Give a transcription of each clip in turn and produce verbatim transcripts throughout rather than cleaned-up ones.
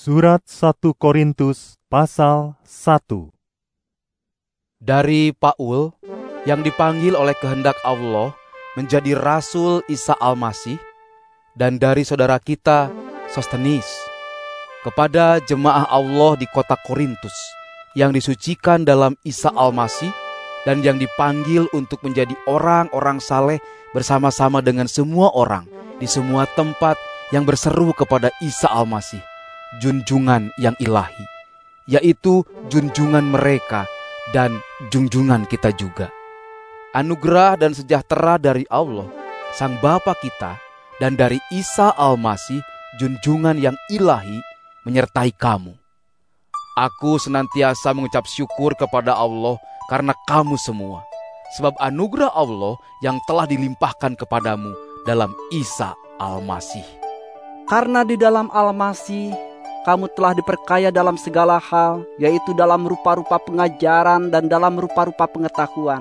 Surat satu Korintus pasal satu. Dari Paul yang dipanggil oleh kehendak Allah menjadi Rasul Isa Al-Masih, dan dari saudara kita Sostenes, kepada jemaah Allah di kota Korintus yang disucikan dalam Isa Al-Masih dan yang dipanggil untuk menjadi orang-orang saleh bersama-sama dengan semua orang di semua tempat yang berseru kepada Isa Al-Masih, junjungan yang ilahi, yaitu junjungan mereka dan junjungan kita juga. Anugerah dan sejahtera dari Allah, Sang Bapa kita, dan dari Isa Al-Masih, junjungan yang ilahi, menyertai kamu. Aku senantiasa mengucap syukur kepada Allah karena kamu semua, sebab anugerah Allah yang telah dilimpahkan kepadamu dalam Isa Al-Masih. Karena di dalam Al-Masih, kamu telah diperkaya dalam segala hal, yaitu dalam rupa-rupa pengajaran dan dalam rupa-rupa pengetahuan.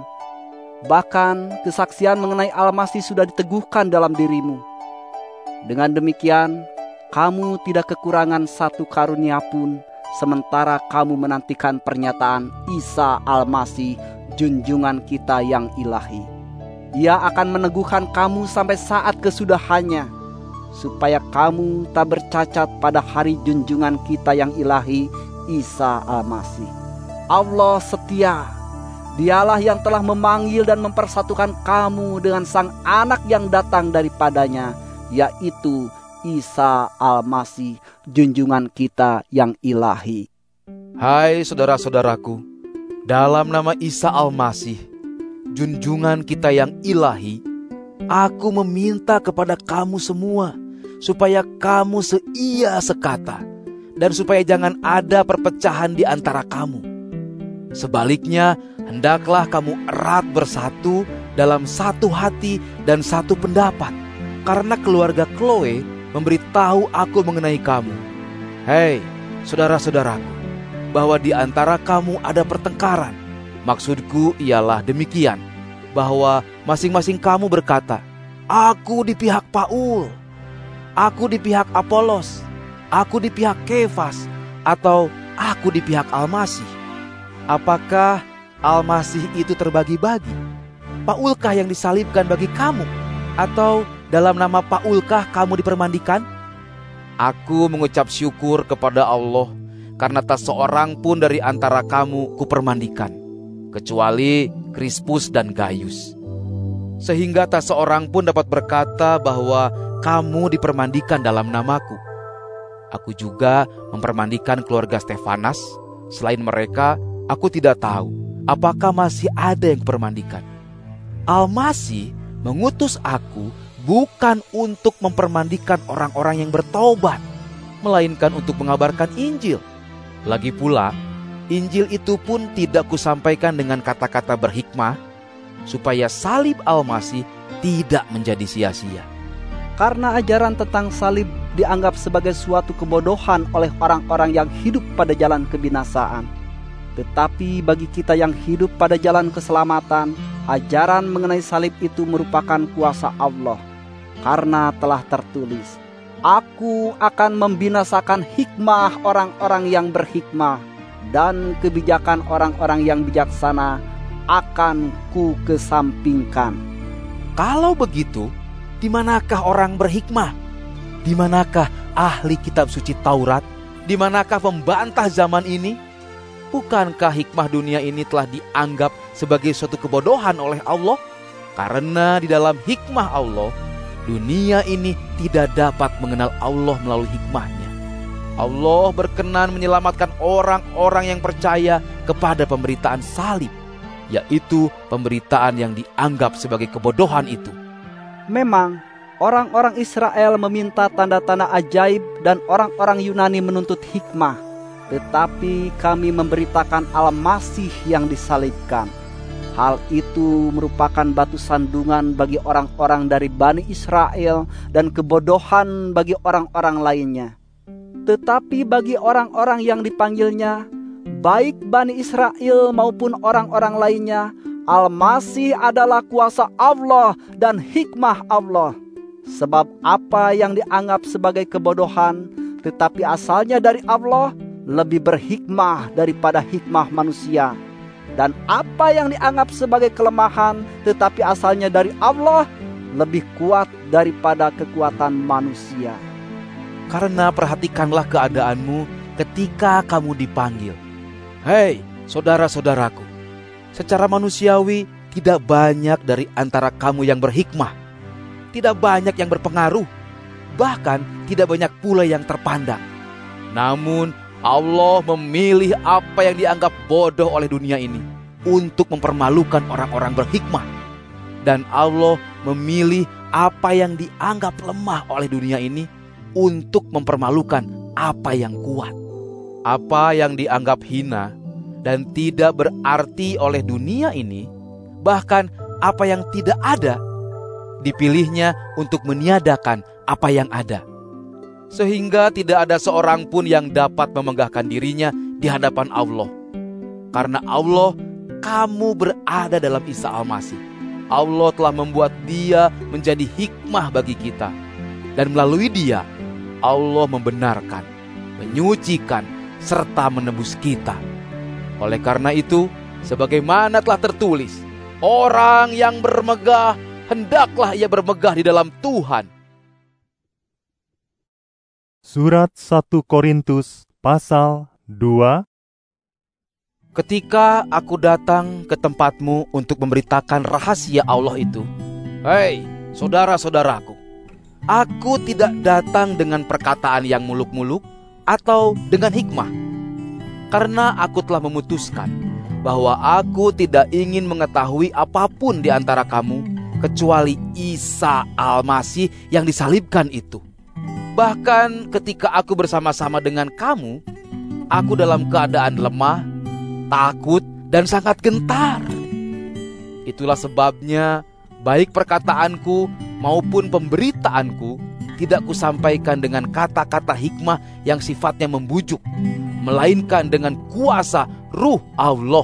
Bahkan kesaksian mengenai Al-Masih sudah diteguhkan dalam dirimu. Dengan demikian, kamu tidak kekurangan satu karunia pun, sementara kamu menantikan pernyataan Isa Al-Masih, junjungan kita yang ilahi. Ia akan meneguhkan kamu sampai saat kesudahannya, supaya kamu tak bercacat pada hari junjungan kita yang ilahi, Isa Al-Masih. Allah setia. Dialah yang telah memanggil dan mempersatukan kamu dengan Sang Anak yang datang daripadanya, yaitu Isa Al-Masih, junjungan kita yang ilahi. Hai saudara-saudaraku, dalam nama Isa Al-Masih, junjungan kita yang ilahi, aku meminta kepada kamu semua, supaya kamu seia sekata, dan supaya jangan ada perpecahan di antara kamu. Sebaliknya, hendaklah kamu erat bersatu dalam satu hati dan satu pendapat, karena keluarga Chloe memberitahu aku mengenai kamu. Hei, saudara-saudaraku, bahwa di antara kamu ada pertengkaran. Maksudku ialah demikian, bahwa masing-masing kamu berkata, aku di pihak Paul, aku di pihak Apolos, aku di pihak Kefas, atau aku di pihak Al-Masih. Apakah Al-Masih itu terbagi-bagi? Paulkah yang disalibkan bagi kamu? Atau dalam nama Paulkah kamu dipermandikan? Aku mengucap syukur kepada Allah karena tak seorang pun dari antara kamu kupermandikan, kecuali Krispus dan Gaius. Sehingga tak seorang pun dapat berkata bahwa kamu dipermandikan dalam namaku. Aku juga mempermandikan keluarga Stefanas. Selain mereka, aku tidak tahu apakah masih ada yang kupermandikan. Al-Masih mengutus aku bukan untuk mempermandikan orang-orang yang bertobat, melainkan untuk mengabarkan Injil. Lagi pula, Injil itu pun tidak kusampaikan dengan kata-kata berhikmah, supaya salib Al-Masih tidak menjadi sia-sia. Karena ajaran tentang salib dianggap sebagai suatu kebodohan oleh orang-orang yang hidup pada jalan kebinasaan. Tetapi bagi kita yang hidup pada jalan keselamatan, ajaran mengenai salib itu merupakan kuasa Allah. Karena telah tertulis, aku akan membinasakan hikmah orang-orang yang berhikmah, dan kebijakan orang-orang yang bijaksana akan ku kesampingkan. Kalau begitu, di manakah orang berhikmah? Di manakah ahli kitab suci Taurat? Di manakah pembantah zaman ini? Bukankah hikmah dunia ini telah dianggap sebagai suatu kebodohan oleh Allah? Karena di dalam hikmah Allah, dunia ini tidak dapat mengenal Allah melalui hikmahnya. Allah berkenan menyelamatkan orang-orang yang percaya kepada pemberitaan salib, yaitu pemberitaan yang dianggap sebagai kebodohan itu. Memang, orang-orang Israel meminta tanda-tanda ajaib dan orang-orang Yunani menuntut hikmah. Tetapi kami memberitakan Al-Masih yang disalibkan. Hal itu merupakan batu sandungan bagi orang-orang dari Bani Israel dan kebodohan bagi orang-orang lainnya. Tetapi bagi orang-orang yang dipanggilnya, baik Bani Israel maupun orang-orang lainnya, Al-Masih adalah kuasa Allah dan hikmah Allah. Sebab apa yang dianggap sebagai kebodohan tetapi asalnya dari Allah, lebih berhikmah daripada hikmah manusia. Dan apa yang dianggap sebagai kelemahan, tetapi asalnya dari Allah, lebih kuat daripada kekuatan manusia. Karena perhatikanlah keadaanmu ketika kamu dipanggil. Hei, saudara-saudaraku, secara manusiawi tidak banyak dari antara kamu yang berhikmah, tidak banyak yang berpengaruh, bahkan tidak banyak pula yang terpandang. Namun Allah memilih apa yang dianggap bodoh oleh dunia ini untuk mempermalukan orang-orang berhikmah. Dan Allah memilih apa yang dianggap lemah oleh dunia ini untuk mempermalukan apa yang kuat. Apa yang dianggap hina dan tidak berarti oleh dunia ini, bahkan apa yang tidak ada, dipilihnya untuk meniadakan apa yang ada. Sehingga tidak ada seorang pun yang dapat memegahkan dirinya di hadapan Allah. Karena Allah, kamu berada dalam Isa Al-Masih. Allah telah membuat Dia menjadi hikmah bagi kita. Dan melalui Dia, Allah membenarkan, menyucikan, serta menebus kita. Oleh karena itu, sebagaimana telah tertulis, orang yang bermegah, hendaklah ia bermegah di dalam Tuhan. Surat satu Korintus pasal dua. Ketika aku datang ke tempatmu untuk memberitakan rahasia Allah itu, hei saudara-saudaraku, aku tidak datang dengan perkataan yang muluk-muluk atau dengan hikmah, karena aku telah memutuskan bahwa aku tidak ingin mengetahui apapun di antara kamu kecuali Isa Al-Masih yang disalibkan itu. Bahkan ketika aku bersama-sama dengan kamu, aku dalam keadaan lemah, takut, dan sangat gentar. Itulah sebabnya baik perkataanku maupun pemberitaanku tidak kusampaikan dengan kata-kata hikmah yang sifatnya membujuk, melainkan dengan kuasa Ruh Allah,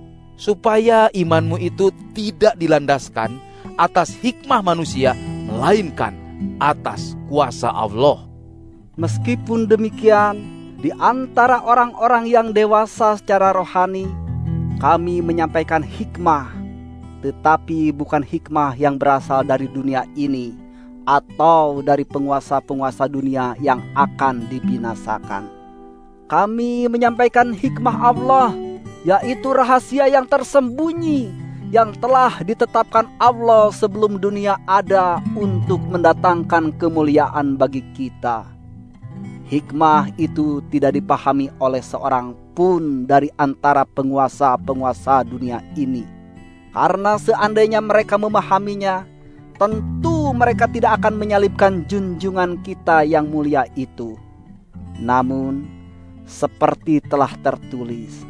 supaya imanmu itu tidak dilandaskan atas hikmah manusia, melainkan atas kuasa Allah. Meskipun demikian, di antara orang-orang yang dewasa secara rohani, kami menyampaikan hikmah, tetapi bukan hikmah yang berasal dari dunia ini atau dari penguasa-penguasa dunia yang akan dibinasakan. Kami menyampaikan hikmah Allah, yaitu rahasia yang tersembunyi yang telah ditetapkan Allah sebelum dunia ada untuk mendatangkan kemuliaan bagi kita. Hikmah itu tidak dipahami oleh seorang pun dari antara penguasa-penguasa dunia ini. Karena seandainya mereka memahaminya, tentu mereka tidak akan menyalibkan junjungan kita yang mulia itu. Namun, seperti telah tertulis,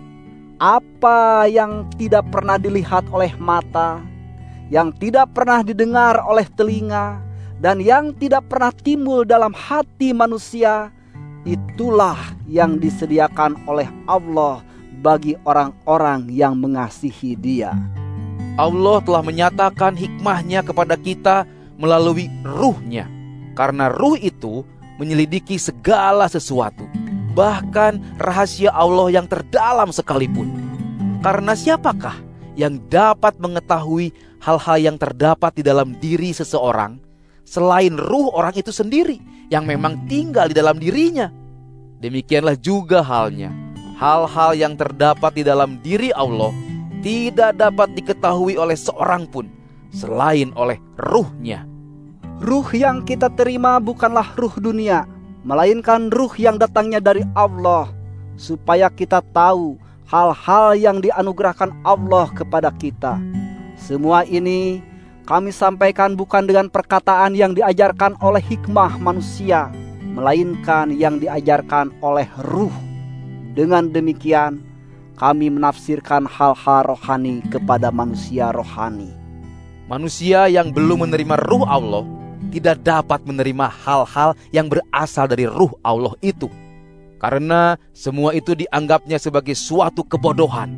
apa yang tidak pernah dilihat oleh mata, yang tidak pernah didengar oleh telinga, dan yang tidak pernah timbul dalam hati manusia, itulah yang disediakan oleh Allah bagi orang-orang yang mengasihi Dia. Allah telah menyatakan hikmahnya kepada kita melalui Ruh-Nya, karena Ruh itu menyelidiki segala sesuatu, bahkan rahasia Allah yang terdalam sekalipun. Karena siapakah yang dapat mengetahui hal-hal yang terdapat di dalam diri seseorang selain ruh orang itu sendiri yang memang tinggal di dalam dirinya? Demikianlah juga halnya, hal-hal yang terdapat di dalam diri Allah tidak dapat diketahui oleh seorang pun selain oleh Ruh-Nya. Ruh yang kita terima bukanlah ruh dunia, melainkan ruh yang datangnya dari Allah, supaya kita tahu hal-hal yang dianugerahkan Allah kepada kita. Semua ini kami sampaikan bukan dengan perkataan yang diajarkan oleh hikmah manusia, melainkan yang diajarkan oleh Ruh. Dengan demikian, kami menafsirkan hal-hal rohani kepada manusia rohani. Manusia yang belum menerima Ruh Allah tidak dapat menerima hal-hal yang berasal dari Ruh Allah itu, karena semua itu dianggapnya sebagai suatu kebodohan.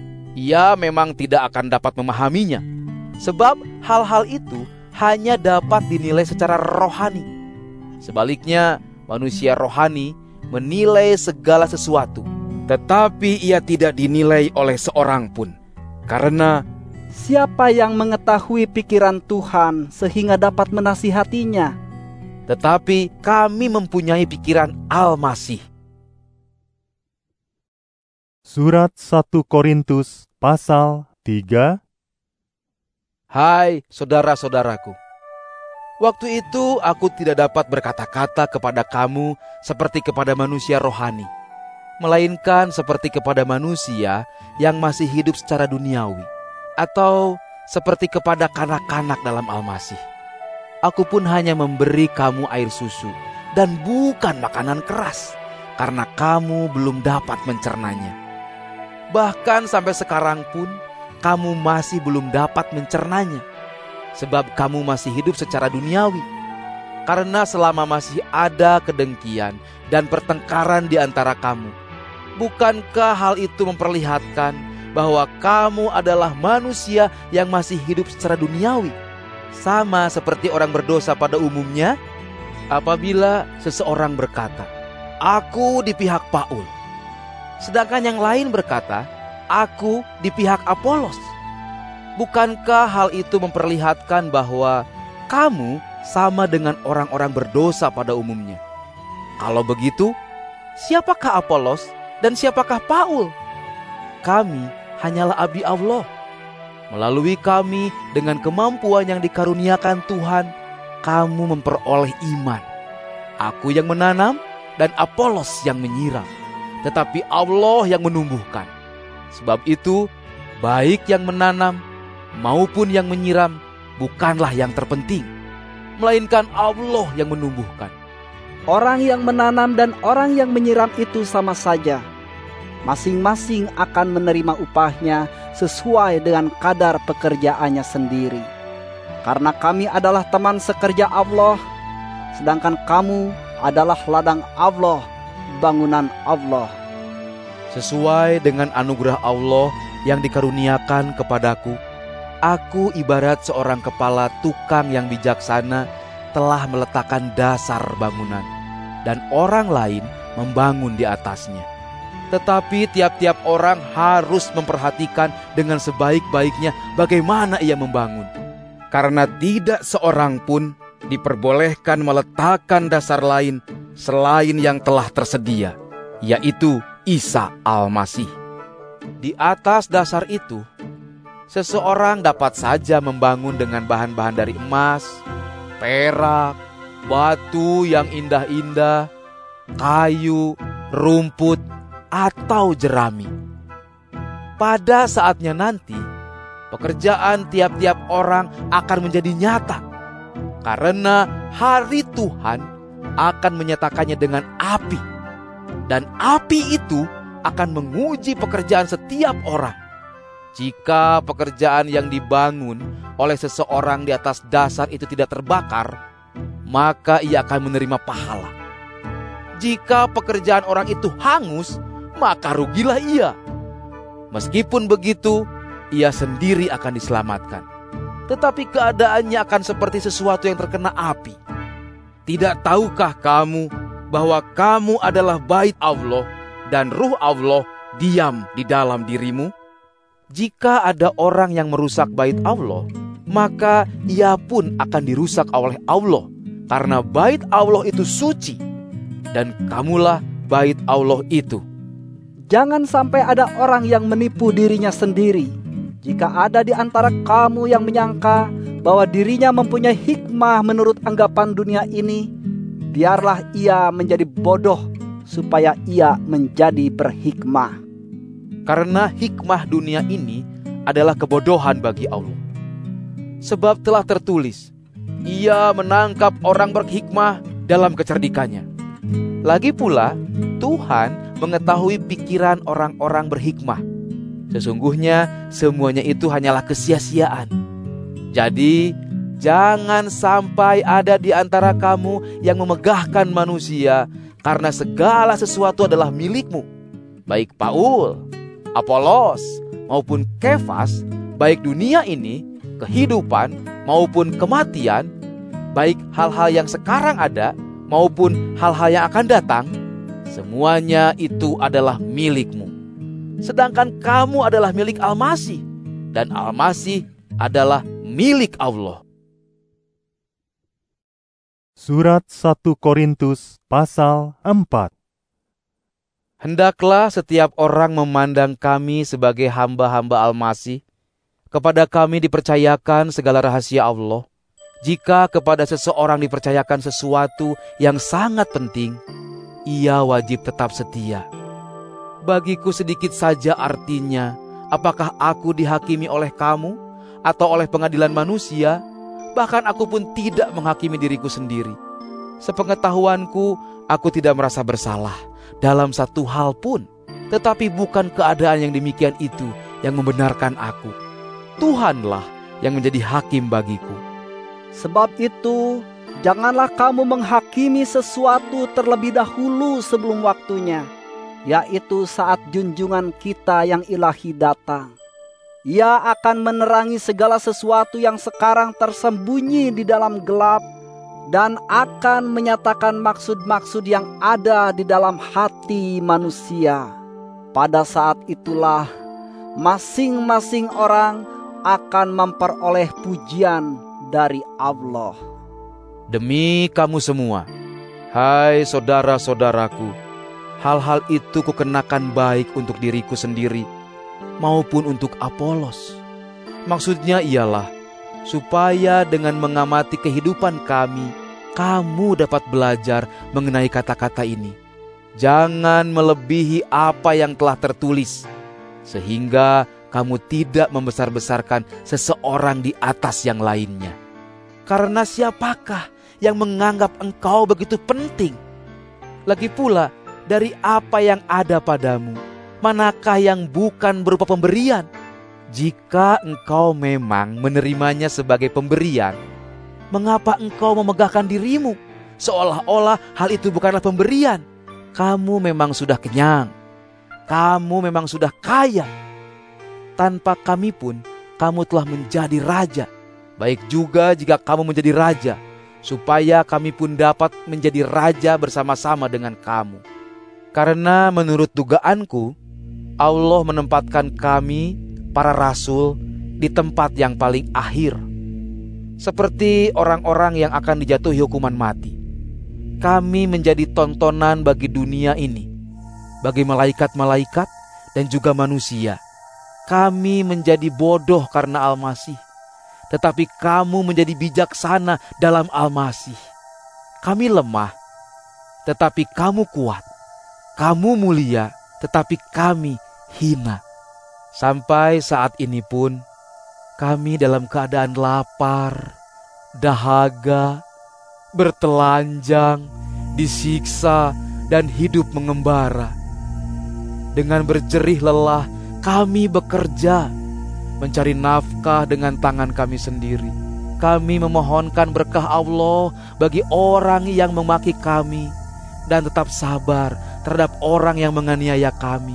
Ia memang tidak akan dapat memahaminya, sebab hal-hal itu hanya dapat dinilai secara rohani. Sebaliknya, manusia rohani menilai segala sesuatu, tetapi ia tidak dinilai oleh seorang pun. Karena siapa yang mengetahui pikiran Tuhan sehingga dapat menasihatinya? Tetapi kami mempunyai pikiran Al-Masih. Surat satu Korintus pasal tiga. Hai saudara-saudaraku, waktu itu aku tidak dapat berkata-kata kepada kamu seperti kepada manusia rohani, melainkan seperti kepada manusia yang masih hidup secara duniawi, atau seperti kepada kanak-kanak dalam Al-Masih. Aku pun hanya memberi kamu air susu dan bukan makanan keras, karena kamu belum dapat mencernanya. Bahkan sampai sekarang pun kamu masih belum dapat mencernanya, sebab kamu masih hidup secara duniawi. Karena selama masih ada kedengkian dan pertengkaran di antara kamu, bukankah hal itu memperlihatkan bahwa kamu adalah manusia yang masih hidup secara duniawi, sama seperti orang berdosa pada umumnya? Apabila seseorang berkata, "Aku di pihak Paul," sedangkan yang lain berkata, "Aku di pihak Apolos," bukankah hal itu memperlihatkan bahwa kamu sama dengan orang-orang berdosa pada umumnya? Kalau begitu, siapakah Apolos dan siapakah Paul? Kami hanyalah abdi Allah. Melalui kami, dengan kemampuan yang dikaruniakan Tuhan, kamu memperoleh iman. Aku yang menanam dan Apolos yang menyiram, tetapi Allah yang menumbuhkan. Sebab itu, baik yang menanam maupun yang menyiram bukanlah yang terpenting, melainkan Allah yang menumbuhkan. Orang yang menanam dan orang yang menyiram itu sama saja. Masing-masing akan menerima upahnya sesuai dengan kadar pekerjaannya sendiri. Karena kami adalah teman sekerja Allah, sedangkan kamu adalah ladang Allah, bangunan Allah. Sesuai dengan anugerah Allah yang dikaruniakan kepadaku, aku ibarat seorang kepala tukang yang bijaksana telah meletakkan dasar bangunan, dan orang lain membangun di atasnya. Tetapi tiap-tiap orang harus memperhatikan dengan sebaik-baiknya bagaimana ia membangun. Karena tidak seorang pun diperbolehkan meletakkan dasar lain selain yang telah tersedia, yaitu Isa Al-Masih. Di atas dasar itu, seseorang dapat saja membangun dengan bahan-bahan dari emas, perak, batu yang indah-indah, kayu, rumput, atau jerami. Pada saatnya nanti, pekerjaan tiap-tiap orang akan menjadi nyata, karena hari Tuhan akan menyatakannya dengan api, dan api itu akan menguji pekerjaan setiap orang. Jika pekerjaan yang dibangun oleh seseorang di atas dasar itu tidak terbakar, maka ia akan menerima pahala. Jika pekerjaan orang itu hangus, maka rugilah ia. Meskipun begitu, ia sendiri akan diselamatkan, tetapi keadaannya akan seperti sesuatu yang terkena api. Tidak tahukah kamu bahwa kamu adalah bait Allah dan Ruh Allah diam di dalam dirimu? Jika ada orang yang merusak bait Allah, maka ia pun akan dirusak oleh Allah, karena bait Allah itu suci, dan kamulah bait Allah itu. Jangan sampai ada orang yang menipu dirinya sendiri. Jika ada di antara kamu yang menyangka bahwa dirinya mempunyai hikmah menurut anggapan dunia ini, biarlah ia menjadi bodoh supaya ia menjadi berhikmah. Karena hikmah dunia ini adalah kebodohan bagi Allah. Sebab telah tertulis, ia menangkap orang berhikmah dalam kecerdikannya. Lagi pula, Tuhan mengetahui pikiran orang-orang berhikmah. Sesungguhnya semuanya itu hanyalah kesia-siaan. Jadi, jangan sampai ada di antara kamu yang memegahkan manusia, karena segala sesuatu adalah milikmu. Baik Paul, Apolos, maupun Kefas, baik dunia ini, kehidupan, maupun kematian, baik hal-hal yang sekarang ada, maupun hal-hal yang akan datang, Semuanya itu adalah milikmu. Sedangkan kamu adalah milik Al-Masih, dan Al-Masih adalah milik Allah. Surat satu Korintus pasal empat. Hendaklah setiap orang memandang kami sebagai hamba-hamba Al-Masih. Kepada kami dipercayakan segala rahasia Allah. Jika kepada seseorang dipercayakan sesuatu yang sangat penting, ia wajib tetap setia. Bagiku sedikit saja artinya, apakah aku dihakimi oleh kamu atau oleh pengadilan manusia? Bahkan aku pun tidak menghakimi diriku sendiri. Sepengetahuanku, aku tidak merasa bersalah dalam satu hal pun. Tetapi bukan keadaan yang demikian itu yang membenarkan aku. Tuhanlah yang menjadi hakim bagiku. Sebab itu, janganlah kamu menghakimi sesuatu terlebih dahulu sebelum waktunya, yaitu saat junjungan kita yang ilahi datang. Ia akan menerangi segala sesuatu yang sekarang tersembunyi di dalam gelap dan akan menyatakan maksud-maksud yang ada di dalam hati manusia. Pada saat itulah masing-masing orang akan memperoleh pujian dari Allah. Demi kamu semua, hai saudara-saudaraku, hal-hal itu kukenakan baik untuk diriku sendiri maupun untuk Apolos. Maksudnya ialah supaya dengan mengamati kehidupan kami, kamu dapat belajar mengenai kata-kata ini. Jangan melebihi apa yang telah tertulis, sehingga kamu tidak membesar-besarkan seseorang di atas yang lainnya. Karena siapakah yang menganggap engkau begitu penting? Lagi pula, dari apa yang ada padamu, manakah yang bukan berupa pemberian? Jika engkau memang menerimanya sebagai pemberian, mengapa engkau memegahkan dirimu seolah-olah hal itu bukanlah pemberian? Kamu memang sudah kenyang, kamu memang sudah kaya. Tanpa kami pun, kamu telah menjadi raja. Baik juga jika kamu menjadi raja, supaya kami pun dapat menjadi raja bersama-sama dengan kamu. Karena menurut dugaanku, Allah menempatkan kami, para rasul, di tempat yang paling akhir. Seperti orang-orang yang akan dijatuhi hukuman mati. Kami menjadi tontonan bagi dunia ini, bagi malaikat-malaikat dan juga manusia. Kami menjadi bodoh karena Al-Masih, tetapi kamu menjadi bijaksana dalam Al-Masih. Kami lemah, tetapi kamu kuat. Kamu mulia, tetapi kami hina. Sampai saat ini pun, kami dalam keadaan lapar, dahaga, bertelanjang, disiksa, dan hidup mengembara. Dengan berjerih lelah, kami bekerja, mencari nafkah dengan tangan kami sendiri. Kami memohonkan berkah Allah bagi orang yang memaki kami, dan tetap sabar terhadap orang yang menganiaya kami.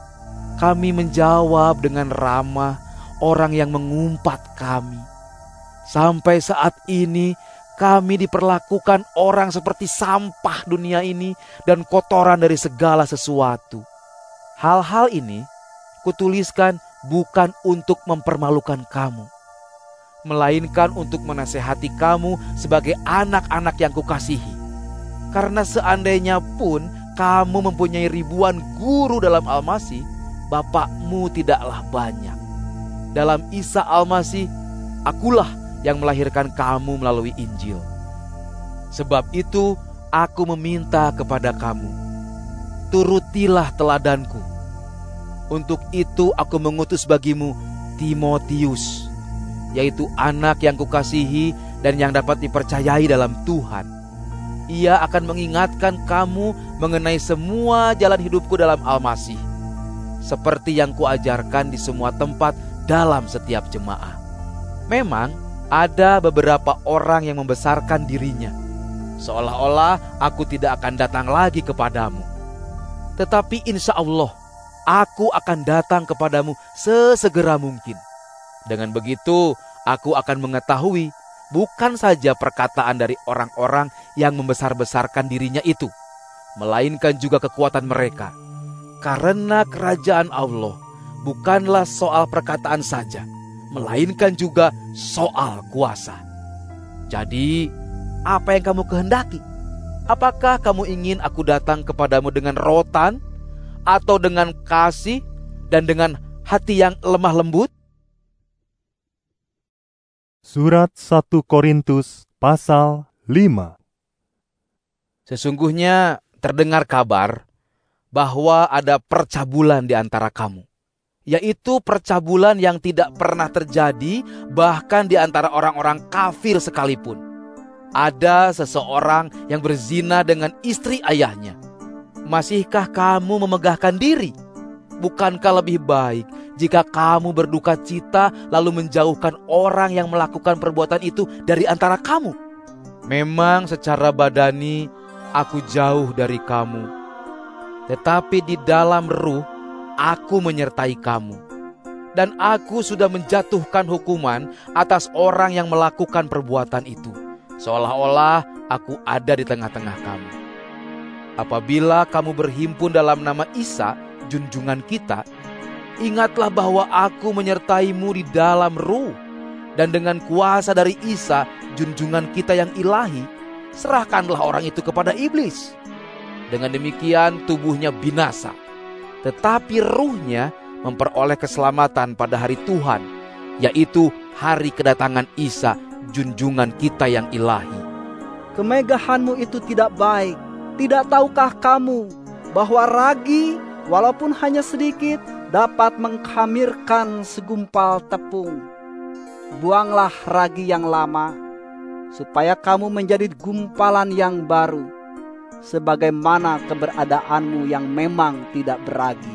Kami menjawab dengan ramah orang yang mengumpat kami. Sampai saat ini kami diperlakukan orang seperti sampah dunia ini dan kotoran dari segala sesuatu. Hal-hal ini kutuliskan bukan untuk mempermalukan kamu, melainkan untuk menasehati kamu sebagai anak-anak yang kukasihi. Karena seandainya pun kamu mempunyai ribuan guru dalam Al-Masih, bapakmu tidaklah banyak. Dalam Isa Al-Masih, akulah yang melahirkan kamu melalui Injil. Sebab itu, aku meminta kepada kamu, turutilah teladanku. Untuk itu aku mengutus bagimu Timotius, yaitu anak yang kukasihi dan yang dapat dipercayai dalam Tuhan. Ia akan mengingatkan kamu mengenai semua jalan hidupku dalam Al-Masih, seperti yang kuajarkan di semua tempat dalam setiap jemaah. Memang ada beberapa orang yang membesarkan dirinya, seolah-olah aku tidak akan datang lagi kepadamu. Tetapi insya Allah, aku akan datang kepadamu sesegera mungkin. Dengan begitu, aku akan mengetahui bukan saja perkataan dari orang-orang yang membesar-besarkan dirinya itu, melainkan juga kekuatan mereka. Karena kerajaan Allah bukanlah soal perkataan saja, melainkan juga soal kuasa. Jadi, apa yang kamu kehendaki? Apakah kamu ingin aku datang kepadamu dengan rotan, atau dengan kasih dan dengan hati yang lemah lembut? Surat satu Korintus pasal lima. Sesungguhnya terdengar kabar bahwa ada percabulan di antara kamu, yaitu percabulan yang tidak pernah terjadi bahkan di antara orang-orang kafir sekalipun. Ada seseorang yang berzina dengan istri ayahnya. Masihkah kamu memegahkan diri? Bukankah lebih baik jika kamu berduka cita lalu menjauhkan orang yang melakukan perbuatan itu dari antara kamu? Memang secara badani aku jauh dari kamu, tetapi di dalam ruh aku menyertai kamu. Dan aku sudah menjatuhkan hukuman atas orang yang melakukan perbuatan itu, seolah-olah aku ada di tengah-tengah kamu. Apabila kamu berhimpun dalam nama Isa, junjungan kita, ingatlah bahwa aku menyertaimu di dalam ruh, dan dengan kuasa dari Isa, junjungan kita yang ilahi, serahkanlah orang itu kepada iblis. Dengan demikian tubuhnya binasa, tetapi ruhnya memperoleh keselamatan pada hari Tuhan, yaitu hari kedatangan Isa, junjungan kita yang ilahi. Kemegahanmu itu tidak baik. Tidak tahukah kamu bahwa ragi, walaupun hanya sedikit, dapat mengkhamirkan segumpal tepung? Buanglah ragi yang lama, supaya kamu menjadi gumpalan yang baru, sebagaimana keberadaanmu yang memang tidak beragi.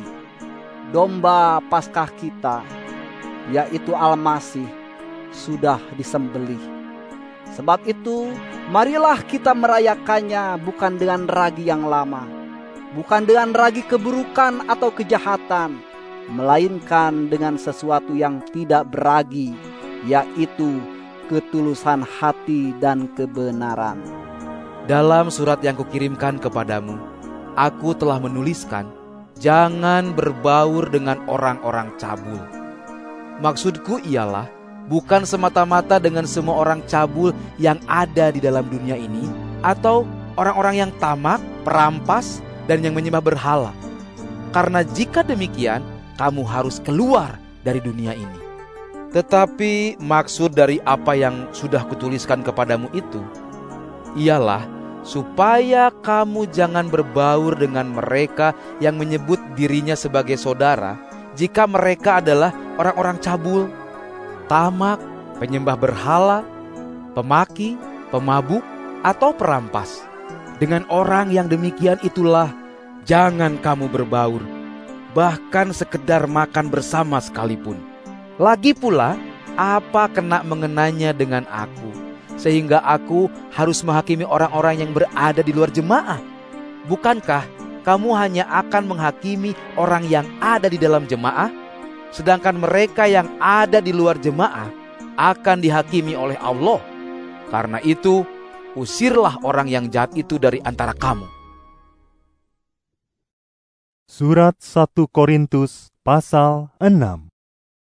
Domba Paskah kita, yaitu Al-Masih, sudah disembelih. Sebab itu, marilah kita merayakannya bukan dengan ragi yang lama, bukan dengan ragi keburukan atau kejahatan, melainkan dengan sesuatu yang tidak beragi, yaitu ketulusan hati dan kebenaran. Dalam surat yang kukirimkan kepadamu, aku telah menuliskan, jangan berbaur dengan orang-orang cabul. Maksudku ialah, bukan semata-mata dengan semua orang cabul yang ada di dalam dunia ini, atau orang-orang yang tamak, perampas, dan yang menyembah berhala. Karena jika demikian, kamu harus keluar dari dunia ini. Tetapi maksud dari apa yang sudah kutuliskan kepadamu itu, ialah supaya kamu jangan berbaur dengan mereka yang menyebut dirinya sebagai saudara, jika mereka adalah orang-orang cabul, tamak, penyembah berhala, pemaki, pemabuk, atau perampas. Dengan orang yang demikian itulah jangan kamu berbaur, bahkan sekedar makan bersama sekalipun. Lagi pula, apa kena mengenanya dengan aku, sehingga aku harus menghakimi orang-orang yang berada di luar jemaah? Bukankah kamu hanya akan menghakimi orang yang ada di dalam jemaah? Sedangkan mereka yang ada di luar jemaah akan dihakimi oleh Allah. Karena itu, usirlah orang yang jahat itu dari antara kamu. Surat satu Korintus pasal enam.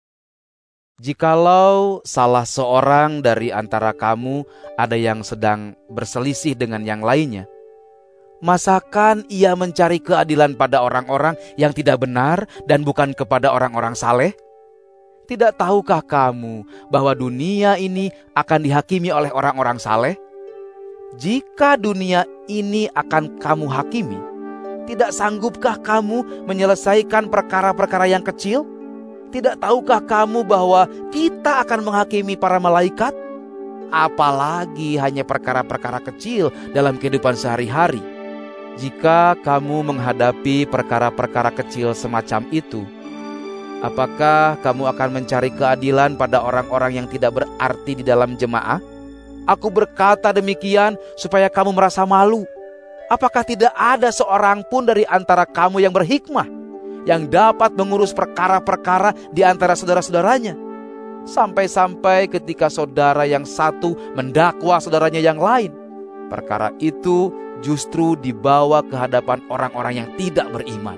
Jikalau salah seorang dari antara kamu ada yang sedang berselisih dengan yang lainnya, masakan ia mencari keadilan pada orang-orang yang tidak benar dan bukan kepada orang-orang saleh? Tidak tahukah kamu bahwa dunia ini akan dihakimi oleh orang-orang saleh? Jika dunia ini akan kamu hakimi, tidak sanggupkah kamu menyelesaikan perkara-perkara yang kecil? Tidak tahukah kamu bahwa kita akan menghakimi para malaikat? Apalagi hanya perkara-perkara kecil dalam kehidupan sehari-hari. Jika kamu menghadapi perkara-perkara kecil semacam itu, apakah kamu akan mencari keadilan pada orang-orang yang tidak berarti di dalam jemaah? Aku berkata demikian supaya kamu merasa malu. Apakah tidak ada seorang pun dari antara kamu yang berhikmah, yang dapat mengurus perkara-perkara di antara saudara-saudaranya? Sampai-sampai ketika saudara yang satu mendakwa saudaranya yang lain, perkara itu justru dibawa ke hadapan orang-orang yang tidak beriman.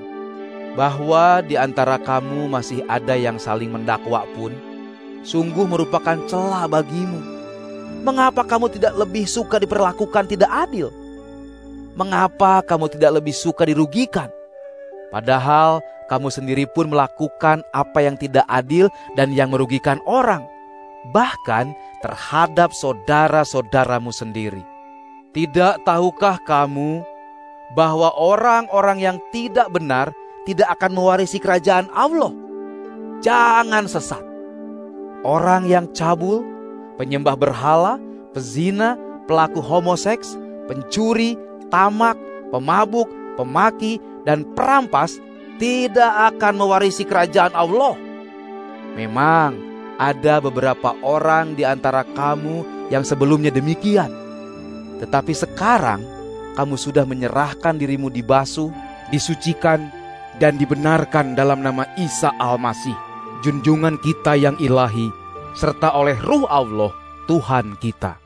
Bahwa di antara kamu masih ada yang saling mendakwa pun, sungguh merupakan celah bagimu. Mengapa kamu tidak lebih suka diperlakukan tidak adil? Mengapa kamu tidak lebih suka dirugikan? Padahal kamu sendiri pun melakukan apa yang tidak adil dan yang merugikan orang, bahkan terhadap saudara-saudaramu sendiri. Tidak tahukah kamu bahwa orang-orang yang tidak benar tidak akan mewarisi kerajaan Allah? Jangan sesat. Orang yang cabul, penyembah berhala, pezina, pelaku homoseks, pencuri, tamak, pemabuk, pemaki, dan perampas tidak akan mewarisi kerajaan Allah. Memang ada beberapa orang di antara kamu yang sebelumnya demikian. Tetapi sekarang kamu sudah menyerahkan dirimu dibasuh, disucikan, dan dibenarkan dalam nama Isa Al-Masih, junjungan kita yang ilahi, serta oleh Ruh Allah, Tuhan kita.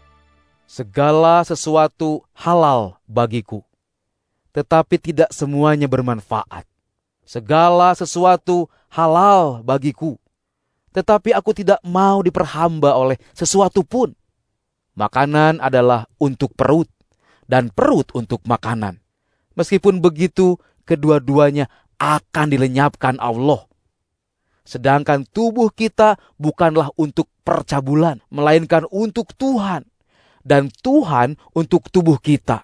Segala sesuatu halal bagiku, tetapi tidak semuanya bermanfaat. Segala sesuatu halal bagiku, tetapi aku tidak mau diperhamba oleh sesuatu pun. Makanan adalah untuk perut, dan perut untuk makanan. Meskipun begitu, kedua-duanya akan dilenyapkan Allah. Sedangkan tubuh kita bukanlah untuk percabulan, melainkan untuk Tuhan, dan Tuhan untuk tubuh kita.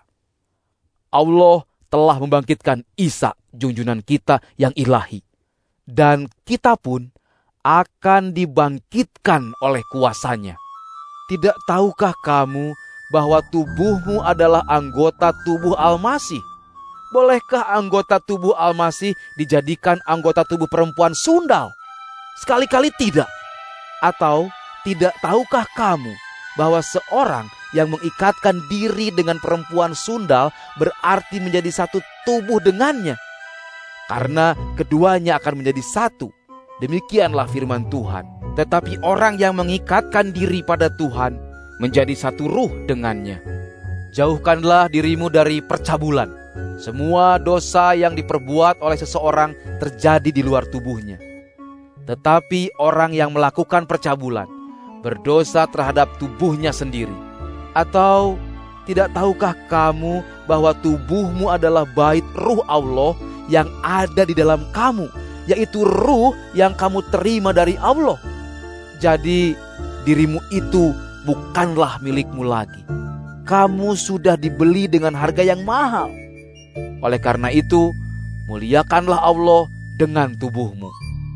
Allah telah membangkitkan Isa, junjungan kita yang ilahi, dan kita pun akan dibangkitkan oleh kuasanya. Tidak tahukah kamu bahwa tubuhmu adalah anggota tubuh Al-Masih? Bolehkah anggota tubuh Al-Masih dijadikan anggota tubuh perempuan sundal? Sekali-kali tidak. Atau tidak tahukah kamu bahwa seorang yang mengikatkan diri dengan perempuan sundal berarti menjadi satu tubuh dengannya? Karena keduanya akan menjadi satu. Demikianlah firman Tuhan. Tetapi orang yang mengikatkan diri pada Tuhan menjadi satu ruh dengannya. Jauhkanlah dirimu dari percabulan. Semua dosa yang diperbuat oleh seseorang terjadi di luar tubuhnya. Tetapi orang yang melakukan percabulan berdosa terhadap tubuhnya sendiri. Atau tidak tahukah kamu bahwa tubuhmu adalah bait Ruh Allah yang ada di dalam kamu, yaitu ruh yang kamu terima dari Allah? Jadi dirimu itu bukanlah milikmu lagi. Kamu sudah dibeli dengan harga yang mahal. Oleh karena itu, muliakanlah Allah dengan tubuhmu.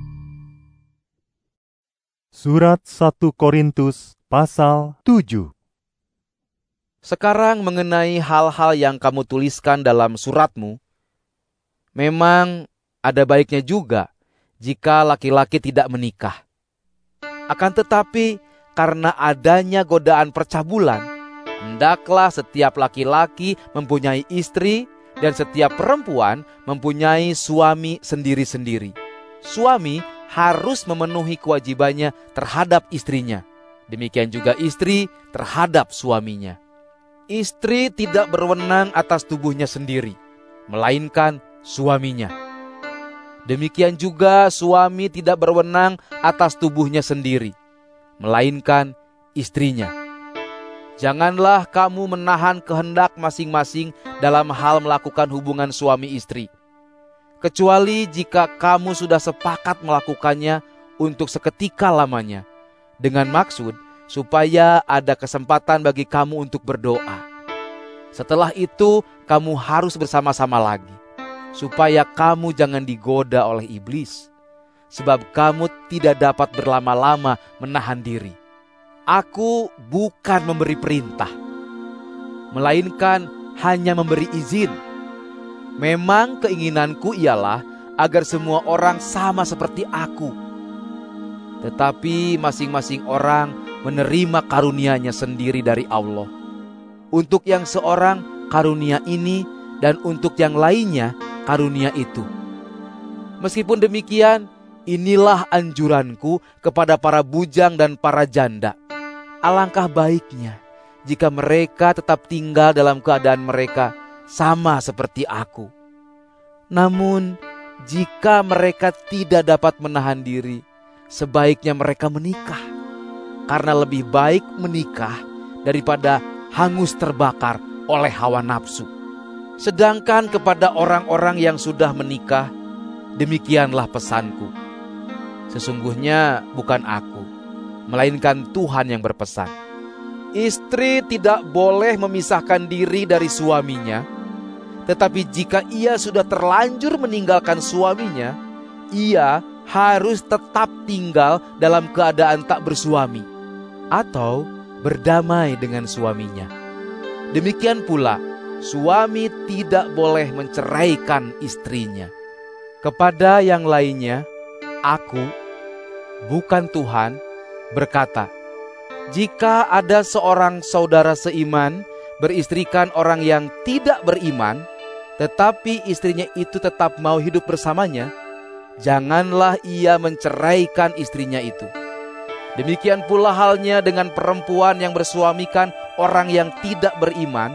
Surat satu Korintus pasal tujuh. Sekarang mengenai hal-hal yang kamu tuliskan dalam suratmu, memang ada baiknya juga jika laki-laki tidak menikah. Akan tetapi karena adanya godaan percabulan, hendaklah setiap laki-laki mempunyai istri dan setiap perempuan mempunyai suami sendiri-sendiri. Suami harus memenuhi kewajibannya terhadap istrinya. Demikian juga istri terhadap suaminya. Istri tidak berwenang atas tubuhnya sendiri, melainkan suaminya. Demikian juga suami tidak berwenang atas tubuhnya sendiri, melainkan istrinya. Janganlah kamu menahan kehendak masing-masing dalam hal melakukan hubungan suami istri, kecuali jika kamu sudah sepakat melakukannya untuk seketika lamanya, dengan maksud supaya ada kesempatan bagi kamu untuk berdoa. Setelah itu kamu harus bersama-sama lagi, supaya kamu jangan digoda oleh iblis, sebab kamu tidak dapat berlama-lama menahan diri. Aku bukan memberi perintah, melainkan hanya memberi izin. Memang keinginanku ialah agar semua orang sama seperti aku. Tetapi masing-masing orang menerima karunia-Nya sendiri dari Allah. Untuk yang seorang karunia ini, dan untuk yang lainnya karunia itu. Meskipun demikian, inilah anjuranku kepada para bujang dan para janda. Alangkah baiknya jika mereka tetap tinggal dalam keadaan mereka sama seperti aku. Namun, jika mereka tidak dapat menahan diri, sebaiknya mereka menikah. Karena lebih baik menikah daripada hangus terbakar oleh hawa nafsu. Sedangkan kepada orang-orang yang sudah menikah, demikianlah pesanku. Sesungguhnya bukan aku, melainkan Tuhan yang berpesan. Istri tidak boleh memisahkan diri dari suaminya, tetapi jika ia sudah terlanjur meninggalkan suaminya, ia harus tetap tinggal dalam keadaan tak bersuami atau berdamai dengan suaminya. Demikian pula, suami tidak boleh menceraikan istrinya. Kepada yang lainnya, aku, bukan Tuhan, berkata, jika ada seorang saudara seiman beristrikan orang yang tidak beriman, tetapi istrinya itu tetap mau hidup bersamanya, janganlah ia menceraikan istrinya itu. Demikian pula halnya dengan perempuan yang bersuamikan orang yang tidak beriman.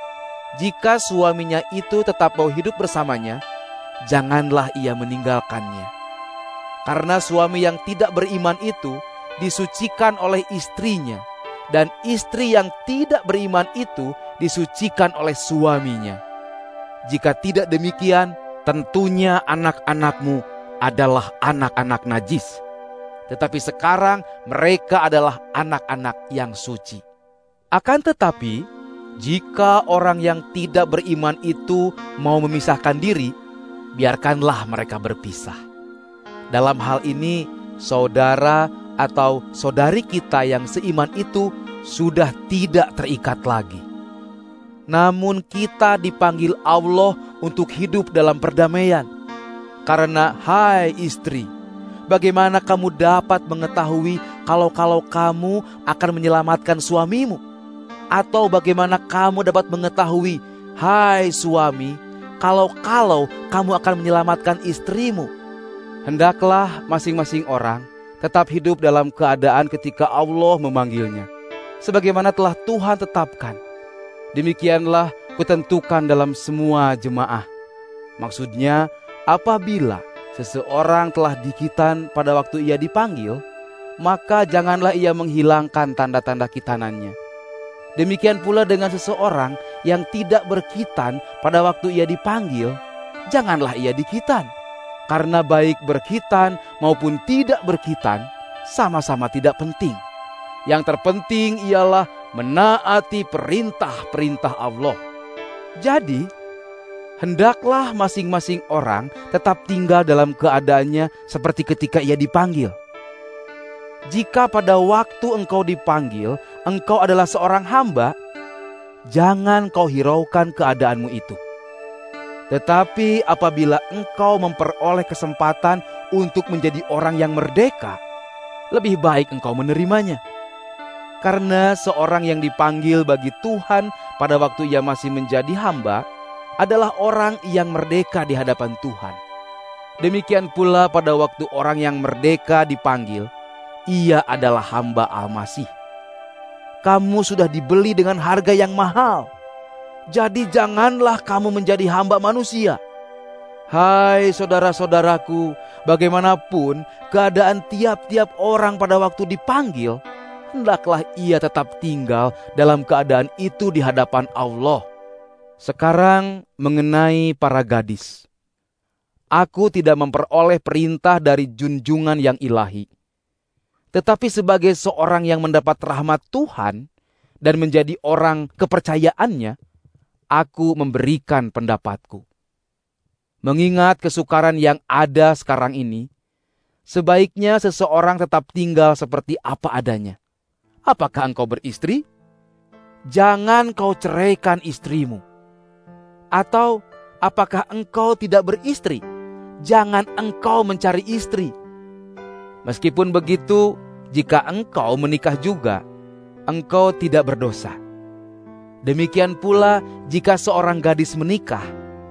Jika suaminya itu tetap mau hidup bersamanya, janganlah ia meninggalkannya. Karena suami yang tidak beriman itu disucikan oleh istrinya, dan istri yang tidak beriman itu disucikan oleh suaminya. Jika tidak demikian, tentunya anak-anakmu adalah anak-anak najis. Tetapi sekarang mereka adalah anak-anak yang suci. Akan tetapi, jika orang yang tidak beriman itu mau memisahkan diri, biarkanlah mereka berpisah. Dalam hal ini, saudara atau saudari kita yang seiman itu sudah tidak terikat lagi. Namun kita dipanggil Allah untuk hidup dalam perdamaian. Karena hai istri, bagaimana kamu dapat mengetahui kalau-kalau kamu akan menyelamatkan suamimu? Atau bagaimana kamu dapat mengetahui, hai suami, kalau-kalau kamu akan menyelamatkan istrimu? Hendaklah masing-masing orang tetap hidup dalam keadaan ketika Allah memanggilnya, sebagaimana telah Tuhan tetapkan. Demikianlah kutentukan dalam semua jemaah. Maksudnya, apabila seseorang telah dikitan pada waktu ia dipanggil, maka janganlah ia menghilangkan tanda-tanda kitanannya. Demikian pula dengan seseorang yang tidak berkitan pada waktu ia dipanggil, janganlah ia dikitan. Karena baik berkitan maupun tidak berkitan, sama-sama tidak penting. Yang terpenting ialah menaati perintah-perintah Allah. Jadi, hendaklah masing-masing orang tetap tinggal dalam keadaannya seperti ketika ia dipanggil. Jika pada waktu engkau dipanggil, engkau adalah seorang hamba, jangan kau hiraukan keadaanmu itu. Tetapi apabila engkau memperoleh kesempatan untuk menjadi orang yang merdeka, lebih baik engkau menerimanya. Karena seorang yang dipanggil bagi Tuhan pada waktu ia masih menjadi hamba adalah orang yang merdeka di hadapan Tuhan. Demikian pula pada waktu orang yang merdeka dipanggil, ia adalah hamba Al-Masih. Kamu sudah dibeli dengan harga yang mahal. Jadi janganlah kamu menjadi hamba manusia. Hai saudara-saudaraku, bagaimanapun keadaan tiap-tiap orang pada waktu dipanggil, hendaklah ia tetap tinggal dalam keadaan itu di hadapan Allah. Sekarang mengenai para gadis. Aku tidak memperoleh perintah dari junjungan yang ilahi. Tetapi sebagai seorang yang mendapat rahmat Tuhan dan menjadi orang kepercayaannya, aku memberikan pendapatku. Mengingat kesukaran yang ada sekarang ini, sebaiknya seseorang tetap tinggal seperti apa adanya. Apakah engkau beristri? Jangan kau ceraikan istrimu. Atau apakah engkau tidak beristri? Jangan engkau mencari istri. Meskipun begitu, jika engkau menikah juga, engkau tidak berdosa. Demikian pula jika seorang gadis menikah,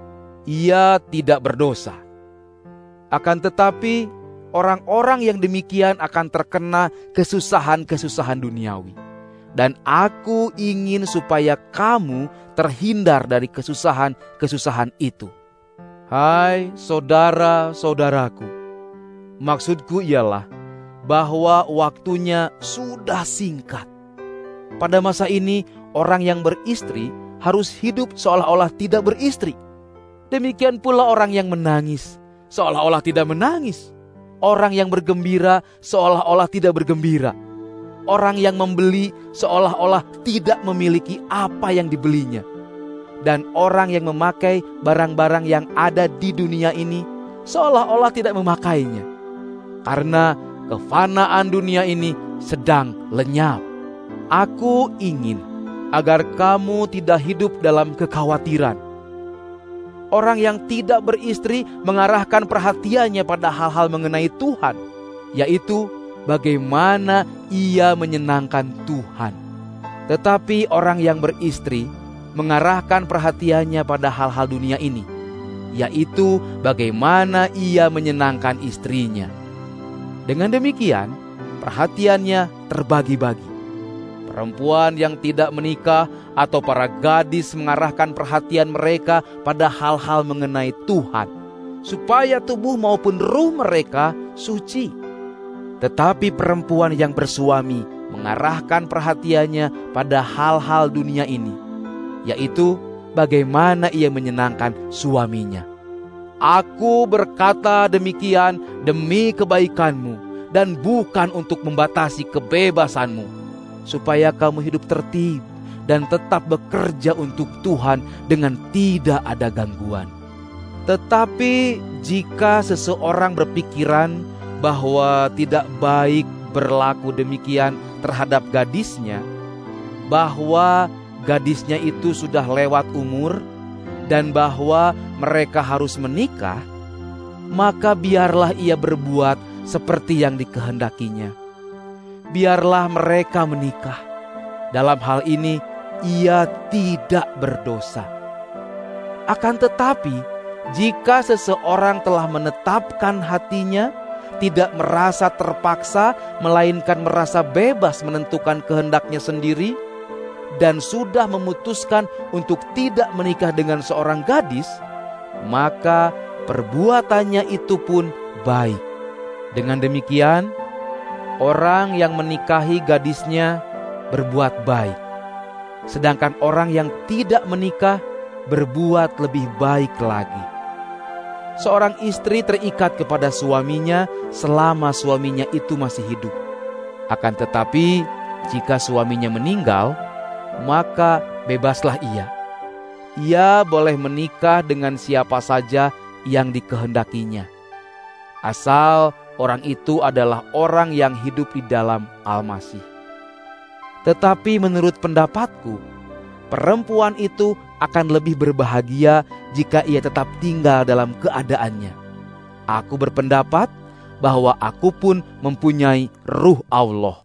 ia tidak berdosa. Akan tetapi, orang-orang yang demikian akan terkena kesusahan-kesusahan duniawi. dan aku ingin supaya kamu terhindar dari kesusahan-kesusahan itu. Hai saudara-saudaraku, maksudku ialah bahwa waktunya sudah singkat. Pada masa ini, orang yang beristri harus hidup seolah-olah tidak beristri. Demikian pula orang yang menangis seolah-olah tidak menangis. Orang yang bergembira seolah-olah tidak bergembira. Orang yang membeli seolah-olah tidak memiliki apa yang dibelinya. Dan orang yang memakai barang-barang yang ada di dunia ini seolah-olah tidak memakainya. Karena kefanaan dunia ini sedang lenyap. Aku ingin agar kamu tidak hidup dalam kekhawatiran. Orang yang tidak beristri mengarahkan perhatiannya pada hal-hal mengenai Tuhan, yaitu bagaimana ia menyenangkan Tuhan. Tetapi orang yang beristri mengarahkan perhatiannya pada hal-hal dunia ini, yaitu bagaimana ia menyenangkan istrinya. Dengan demikian, perhatiannya terbagi-bagi. Perempuan yang tidak menikah atau para gadis mengarahkan perhatian mereka pada hal-hal mengenai Tuhan, supaya tubuh maupun ruh mereka suci. Tetapi perempuan yang bersuami mengarahkan perhatiannya pada hal-hal dunia ini, yaitu bagaimana ia menyenangkan suaminya. Aku berkata demikian demi kebaikanmu dan bukan untuk membatasi kebebasanmu, supaya kamu hidup tertib dan tetap bekerja untuk Tuhan dengan tidak ada gangguan. Tetapi jika seseorang berpikiran bahwa tidak baik berlaku demikian terhadap gadisnya, bahwa gadisnya itu sudah lewat umur dan bahwa mereka harus menikah, maka biarlah ia berbuat seperti yang dikehendakinya. Biarlah mereka menikah. Dalam hal ini ia tidak berdosa. Akan tetapi, jika seseorang telah menetapkan hatinya, tidak merasa terpaksa, melainkan merasa bebas menentukan kehendaknya sendiri, dan sudah memutuskan untuk tidak menikah dengan seorang gadis, maka perbuatannya itu pun baik. Dengan demikian, orang yang menikahi gadisnya berbuat baik, sedangkan orang yang tidak menikah berbuat lebih baik lagi. Seorang istri terikat kepada suaminya selama suaminya itu masih hidup. Akan tetapi, jika suaminya meninggal, maka bebaslah ia. Ia boleh menikah dengan siapa saja yang dikehendakinya, asal orang itu adalah orang yang hidup di dalam Al-Masih. Tetapi menurut pendapatku, perempuan itu akan lebih berbahagia jika ia tetap tinggal dalam keadaannya. Aku berpendapat bahwa aku pun mempunyai Ruh Allah.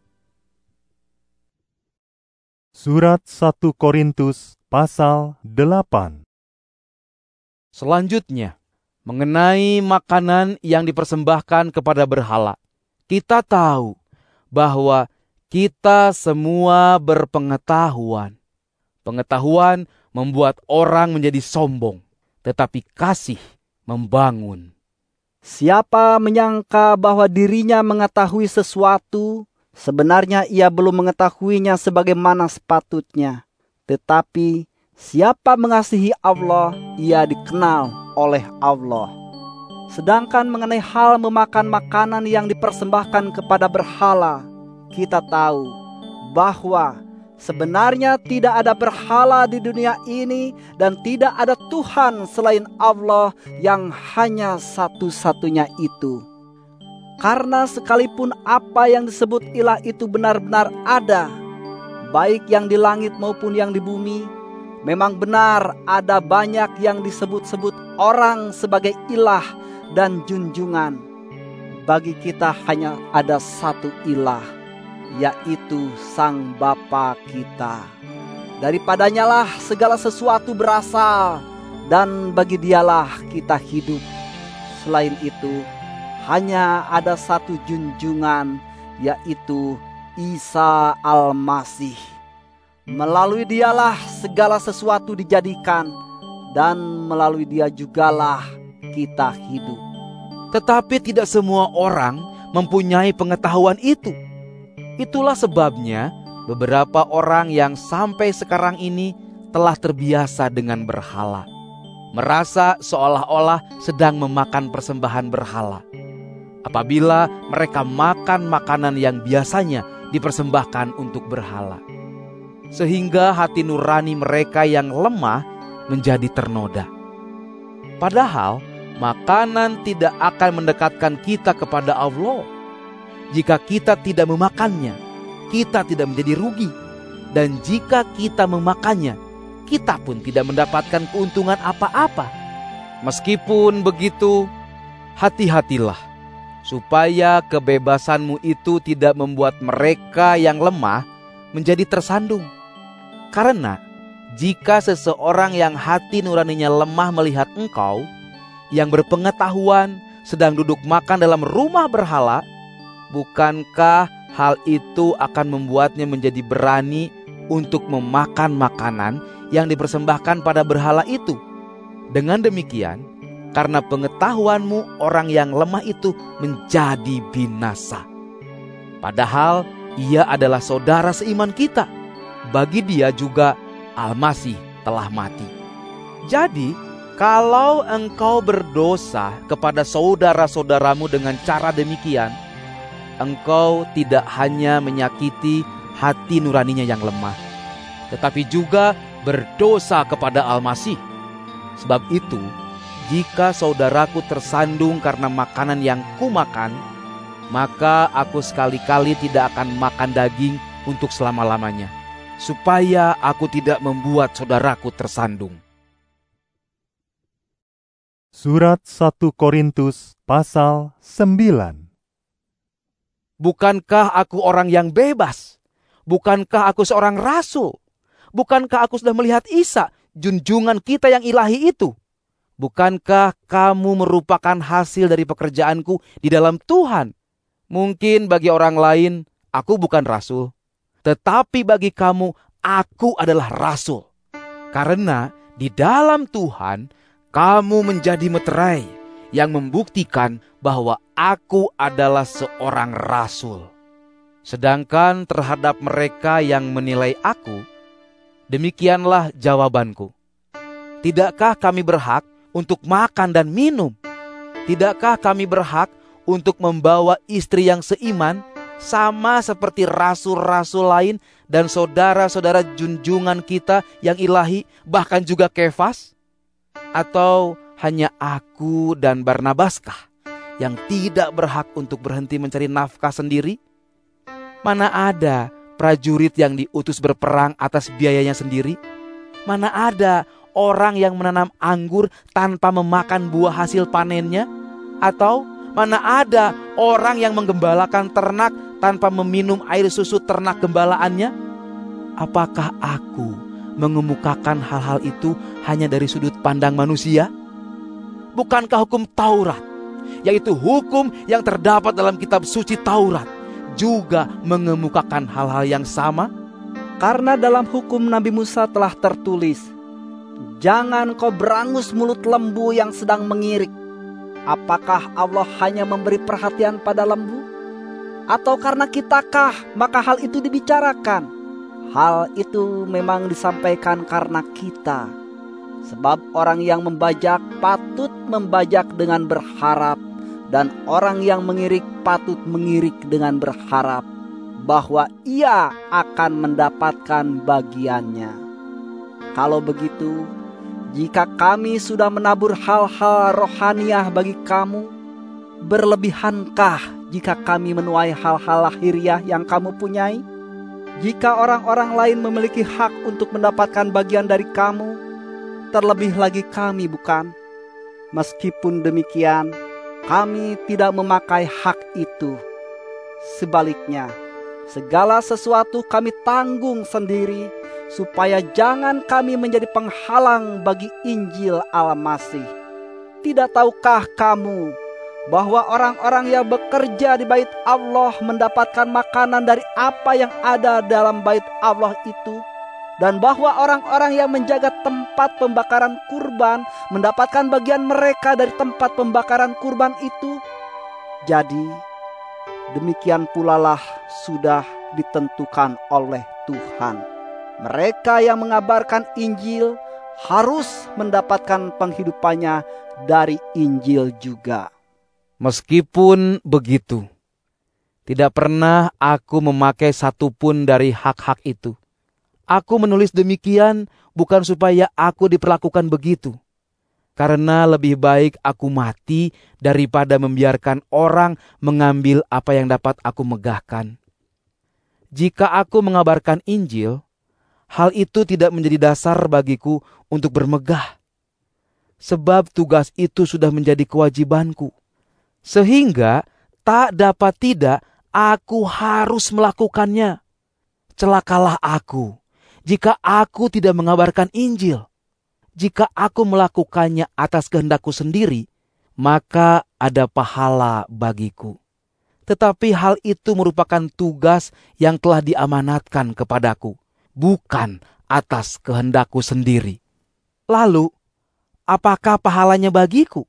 Surat satu Korintus pasal delapan. Selanjutnya, mengenai makanan yang dipersembahkan kepada berhala, kita tahu bahwa kita semua berpengetahuan. Pengetahuan membuat orang menjadi sombong, tetapi kasih membangun. Siapa menyangka bahwa dirinya mengetahui sesuatu, sebenarnya ia belum mengetahuinya sebagaimana sepatutnya. Tetapi siapa mengasihi Allah, ia dikenal oleh Allah. Sedangkan mengenai hal memakan makanan yang dipersembahkan kepada berhala, kita tahu bahwa sebenarnya tidak ada berhala di dunia ini dan tidak ada Tuhan selain Allah yang hanya satu-satunya itu. Karena sekalipun apa yang disebut ilah itu benar-benar ada, baik yang di langit maupun yang di bumi, memang benar ada banyak yang disebut-sebut orang sebagai ilah dan junjungan. Bagi kita hanya ada satu ilah, yaitu Sang Bapa kita. Daripadanyalah segala sesuatu berasal, dan bagi Dialah kita hidup. Selain itu, hanya ada satu junjungan, yaitu Isa Al-Masih. Melalui Dialah segala sesuatu dijadikan, dan melalui Dia jugalah kita hidup. Tetapi tidak semua orang mempunyai pengetahuan itu. Itulah sebabnya beberapa orang yang sampai sekarang ini telah terbiasa dengan berhala, merasa seolah-olah sedang memakan persembahan berhala. Apabila mereka makan makanan yang biasanya dipersembahkan untuk berhala, sehingga hati nurani mereka yang lemah menjadi ternoda. Padahal makanan tidak akan mendekatkan kita kepada Allah. Jika kita tidak memakannya, kita tidak menjadi rugi. Dan jika kita memakannya, kita pun tidak mendapatkan keuntungan apa-apa. Meskipun begitu, hati-hatilah, supaya kebebasanmu itu tidak membuat mereka yang lemah menjadi tersandung. Karena jika seseorang yang hati nuraninya lemah melihat engkau, yang berpengetahuan, sedang duduk makan dalam rumah berhala, bukankah hal itu akan membuatnya menjadi berani untuk memakan makanan yang dipersembahkan pada berhala itu? Dengan demikian, karena pengetahuanmu, orang yang lemah itu menjadi binasa. Padahal ia adalah saudara seiman kita. Bagi dia juga Al-Masih telah mati. Jadi, kalau engkau berdosa kepada saudara-saudaramu dengan cara demikian, engkau tidak hanya menyakiti hati nuraninya yang lemah, tetapi juga berdosa kepada Al-Masih. Sebab itu, jika saudaraku tersandung karena makanan yang kumakan, maka aku sekali-kali tidak akan makan daging untuk selama-lamanya, supaya aku tidak membuat saudaraku tersandung. Surat satu Korintus pasal sembilan. Bukankah aku orang yang bebas? Bukankah aku seorang rasul? Bukankah aku sudah melihat Isa, junjungan kita yang ilahi itu? Bukankah kamu merupakan hasil dari pekerjaanku di dalam Tuhan? Mungkin bagi orang lain, aku bukan rasul. Tetapi bagi kamu, aku adalah rasul. Karena di dalam Tuhan, kamu menjadi meterai yang membuktikan bahwa aku adalah seorang rasul. Sedangkan terhadap mereka yang menilai aku, demikianlah jawabanku. Tidakkah kami berhak untuk makan dan minum? Tidakkah kami berhak untuk membawa istri yang seiman, sama seperti rasul-rasul lain dan saudara-saudara junjungan kita yang ilahi, bahkan juga Kefas? Atau hanya aku dan Barnabaskah yang tidak berhak untuk berhenti mencari nafkah sendiri? Mana ada prajurit yang diutus berperang atas biayanya sendiri? Mana ada orang yang menanam anggur tanpa memakan buah hasil panennya? Atau mana ada orang yang menggembalakan ternak tanpa meminum air susu ternak gembalaannya? Apakah aku mengemukakan hal-hal itu hanya dari sudut pandang manusia? Bukankah hukum Taurat, yaitu hukum yang terdapat dalam kitab suci Taurat, juga mengemukakan hal-hal yang sama? Karena dalam hukum Nabi Musa telah tertulis, jangan kau berangus mulut lembu yang sedang mengirik. Apakah Allah hanya memberi perhatian pada lembu? Atau karena kitakah maka hal itu dibicarakan? Hal itu memang disampaikan karena kita. Sebab orang yang membajak patut membajak dengan berharap, dan orang yang mengirik patut mengirik dengan berharap bahwa ia akan mendapatkan bagiannya. Kalau begitu, jika kami sudah menabur hal-hal rohaniah bagi kamu, berlebihankah jika kami menuai hal-hal lahiriah yang kamu punyai? Jika orang-orang lain memiliki hak untuk mendapatkan bagian dari kamu, terlebih lagi kami bukan? Meskipun demikian, kami tidak memakai hak itu. Sebaliknya, segala sesuatu kami tanggung sendiri, supaya jangan kami menjadi penghalang bagi Injil Al-Masih. Tidak tahukah kamu bahwa orang-orang yang bekerja di bait Allah mendapatkan makanan dari apa yang ada dalam bait Allah itu? dan bahwa orang-orang yang menjaga tempat pembakaran kurban mendapatkan bagian mereka dari tempat pembakaran kurban itu. Jadi, demikian pula lah sudah ditentukan oleh Tuhan. Mereka yang mengabarkan Injil harus mendapatkan penghidupannya dari Injil juga. Meskipun begitu, tidak pernah aku memakai satupun dari hak-hak itu. Aku menulis demikian bukan supaya aku diperlakukan begitu, karena lebih baik aku mati daripada membiarkan orang mengambil apa yang dapat aku megahkan. Jika aku mengabarkan Injil, hal itu tidak menjadi dasar bagiku untuk bermegah, sebab tugas itu sudah menjadi kewajibanku, sehingga tak dapat tidak aku harus melakukannya. Celakalah aku jika aku tidak mengabarkan Injil. Jika aku melakukannya atas kehendakku sendiri, maka ada pahala bagiku. Tetapi hal itu merupakan tugas yang telah diamanatkan kepadaku, bukan atas kehendakku sendiri. Lalu, apakah pahalanya bagiku?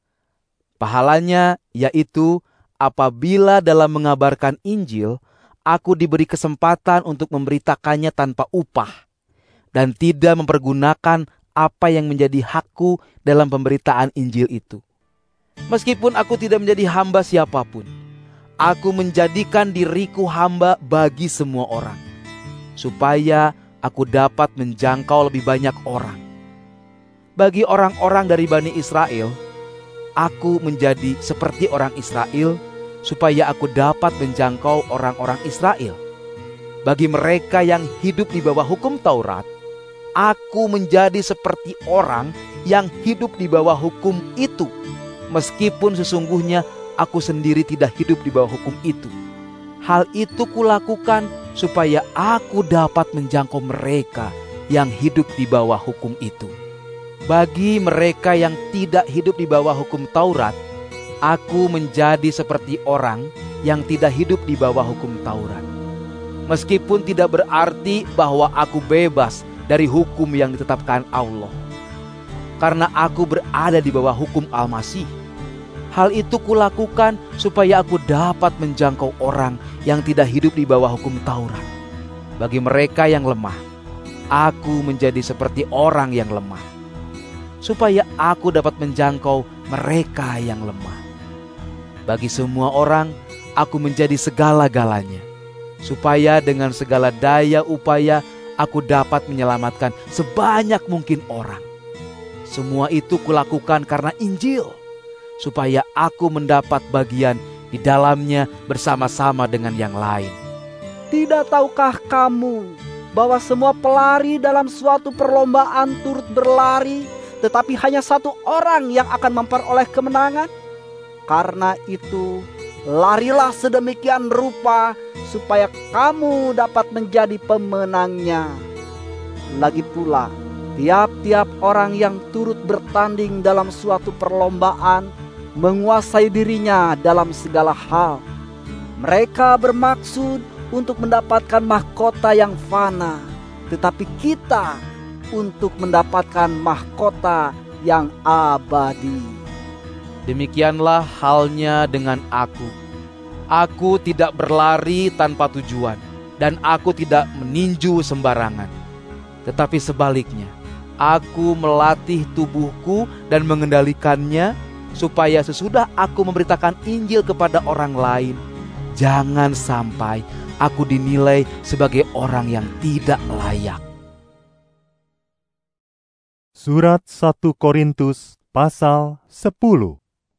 Pahalanya yaitu apabila dalam mengabarkan Injil, aku diberi kesempatan untuk memberitakannya tanpa upah dan tidak mempergunakan apa yang menjadi hakku dalam pemberitaan Injil itu. Meskipun aku tidak menjadi hamba siapapun, aku menjadikan diriku hamba bagi semua orang, supaya aku dapat menjangkau lebih banyak orang. Bagi orang-orang dari Bani Israel, aku menjadi seperti orang Israel, supaya aku dapat menjangkau orang-orang Israel. Bagi mereka yang hidup di bawah hukum Taurat, aku menjadi seperti orang yang hidup di bawah hukum itu, meskipun sesungguhnya aku sendiri tidak hidup di bawah hukum itu. Hal itu kulakukan supaya aku dapat menjangkau mereka yang hidup di bawah hukum itu. Bagi mereka yang tidak hidup di bawah hukum Taurat, aku menjadi seperti orang yang tidak hidup di bawah hukum Taurat. Meskipun tidak berarti bahwa aku bebas dari hukum yang ditetapkan Allah, karena aku berada di bawah hukum Al-Masih. Hal itu kulakukan supaya aku dapat menjangkau orang yang tidak hidup di bawah hukum Taurat. Bagi mereka yang lemah, aku menjadi seperti orang yang lemah, supaya aku dapat menjangkau mereka yang lemah. Bagi semua orang, aku menjadi segala-galanya, supaya dengan segala daya upaya aku dapat menyelamatkan sebanyak mungkin orang. Semua itu kulakukan karena Injil, supaya aku mendapat bagian di dalamnya bersama-sama dengan yang lain. Tidak tahukah kamu bahwa semua pelari dalam suatu perlombaan turut berlari, tetapi hanya satu orang yang akan memperoleh kemenangan? Karena itu, larilah sedemikian rupa supaya kamu dapat menjadi pemenangnya. Lagi pula, tiap-tiap orang yang turut bertanding dalam suatu perlombaan menguasai dirinya dalam segala hal. Mereka bermaksud untuk mendapatkan mahkota yang fana, tetapi kita untuk mendapatkan mahkota yang abadi. Demikianlah halnya dengan aku. Aku tidak berlari tanpa tujuan, dan aku tidak meninju sembarangan. Tetapi sebaliknya, aku melatih tubuhku dan mengendalikannya, supaya sesudah aku memberitakan Injil kepada orang lain, jangan sampai aku dinilai sebagai orang yang tidak layak. Surat satu Korintus pasal sepuluh.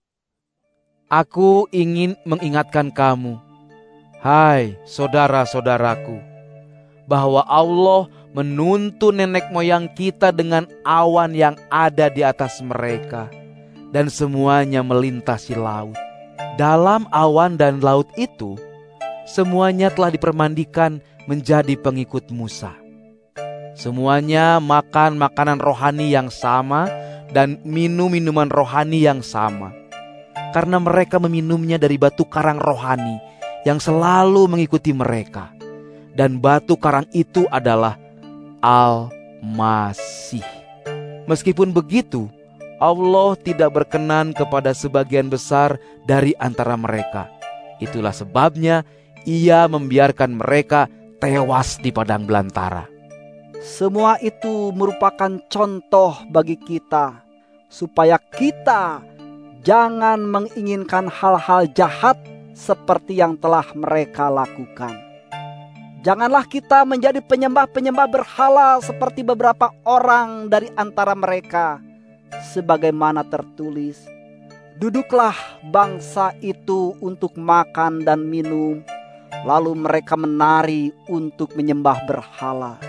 Aku ingin mengingatkan kamu, hai saudara-saudaraku, bahwa Allah menuntun nenek moyang kita dengan awan yang ada di atas mereka, dan semuanya melintasi laut. Dalam awan dan laut itu, semuanya telah dipermandikan menjadi pengikut Musa. Semuanya makan makanan rohani yang sama dan minum minuman rohani yang sama, karena mereka meminumnya dari batu karang rohani yang selalu mengikuti mereka. Dan batu karang itu adalah Al-Masih. Meskipun begitu, Allah tidak berkenan kepada sebagian besar dari antara mereka. Itulah sebabnya Ia membiarkan mereka tewas di padang belantara. Semua itu merupakan contoh bagi kita, supaya kita jangan menginginkan hal-hal jahat seperti yang telah mereka lakukan. Janganlah kita menjadi penyembah-penyembah berhala seperti beberapa orang dari antara mereka. Sebagaimana tertulis, duduklah bangsa itu untuk makan dan minum, lalu mereka menari untuk menyembah berhala.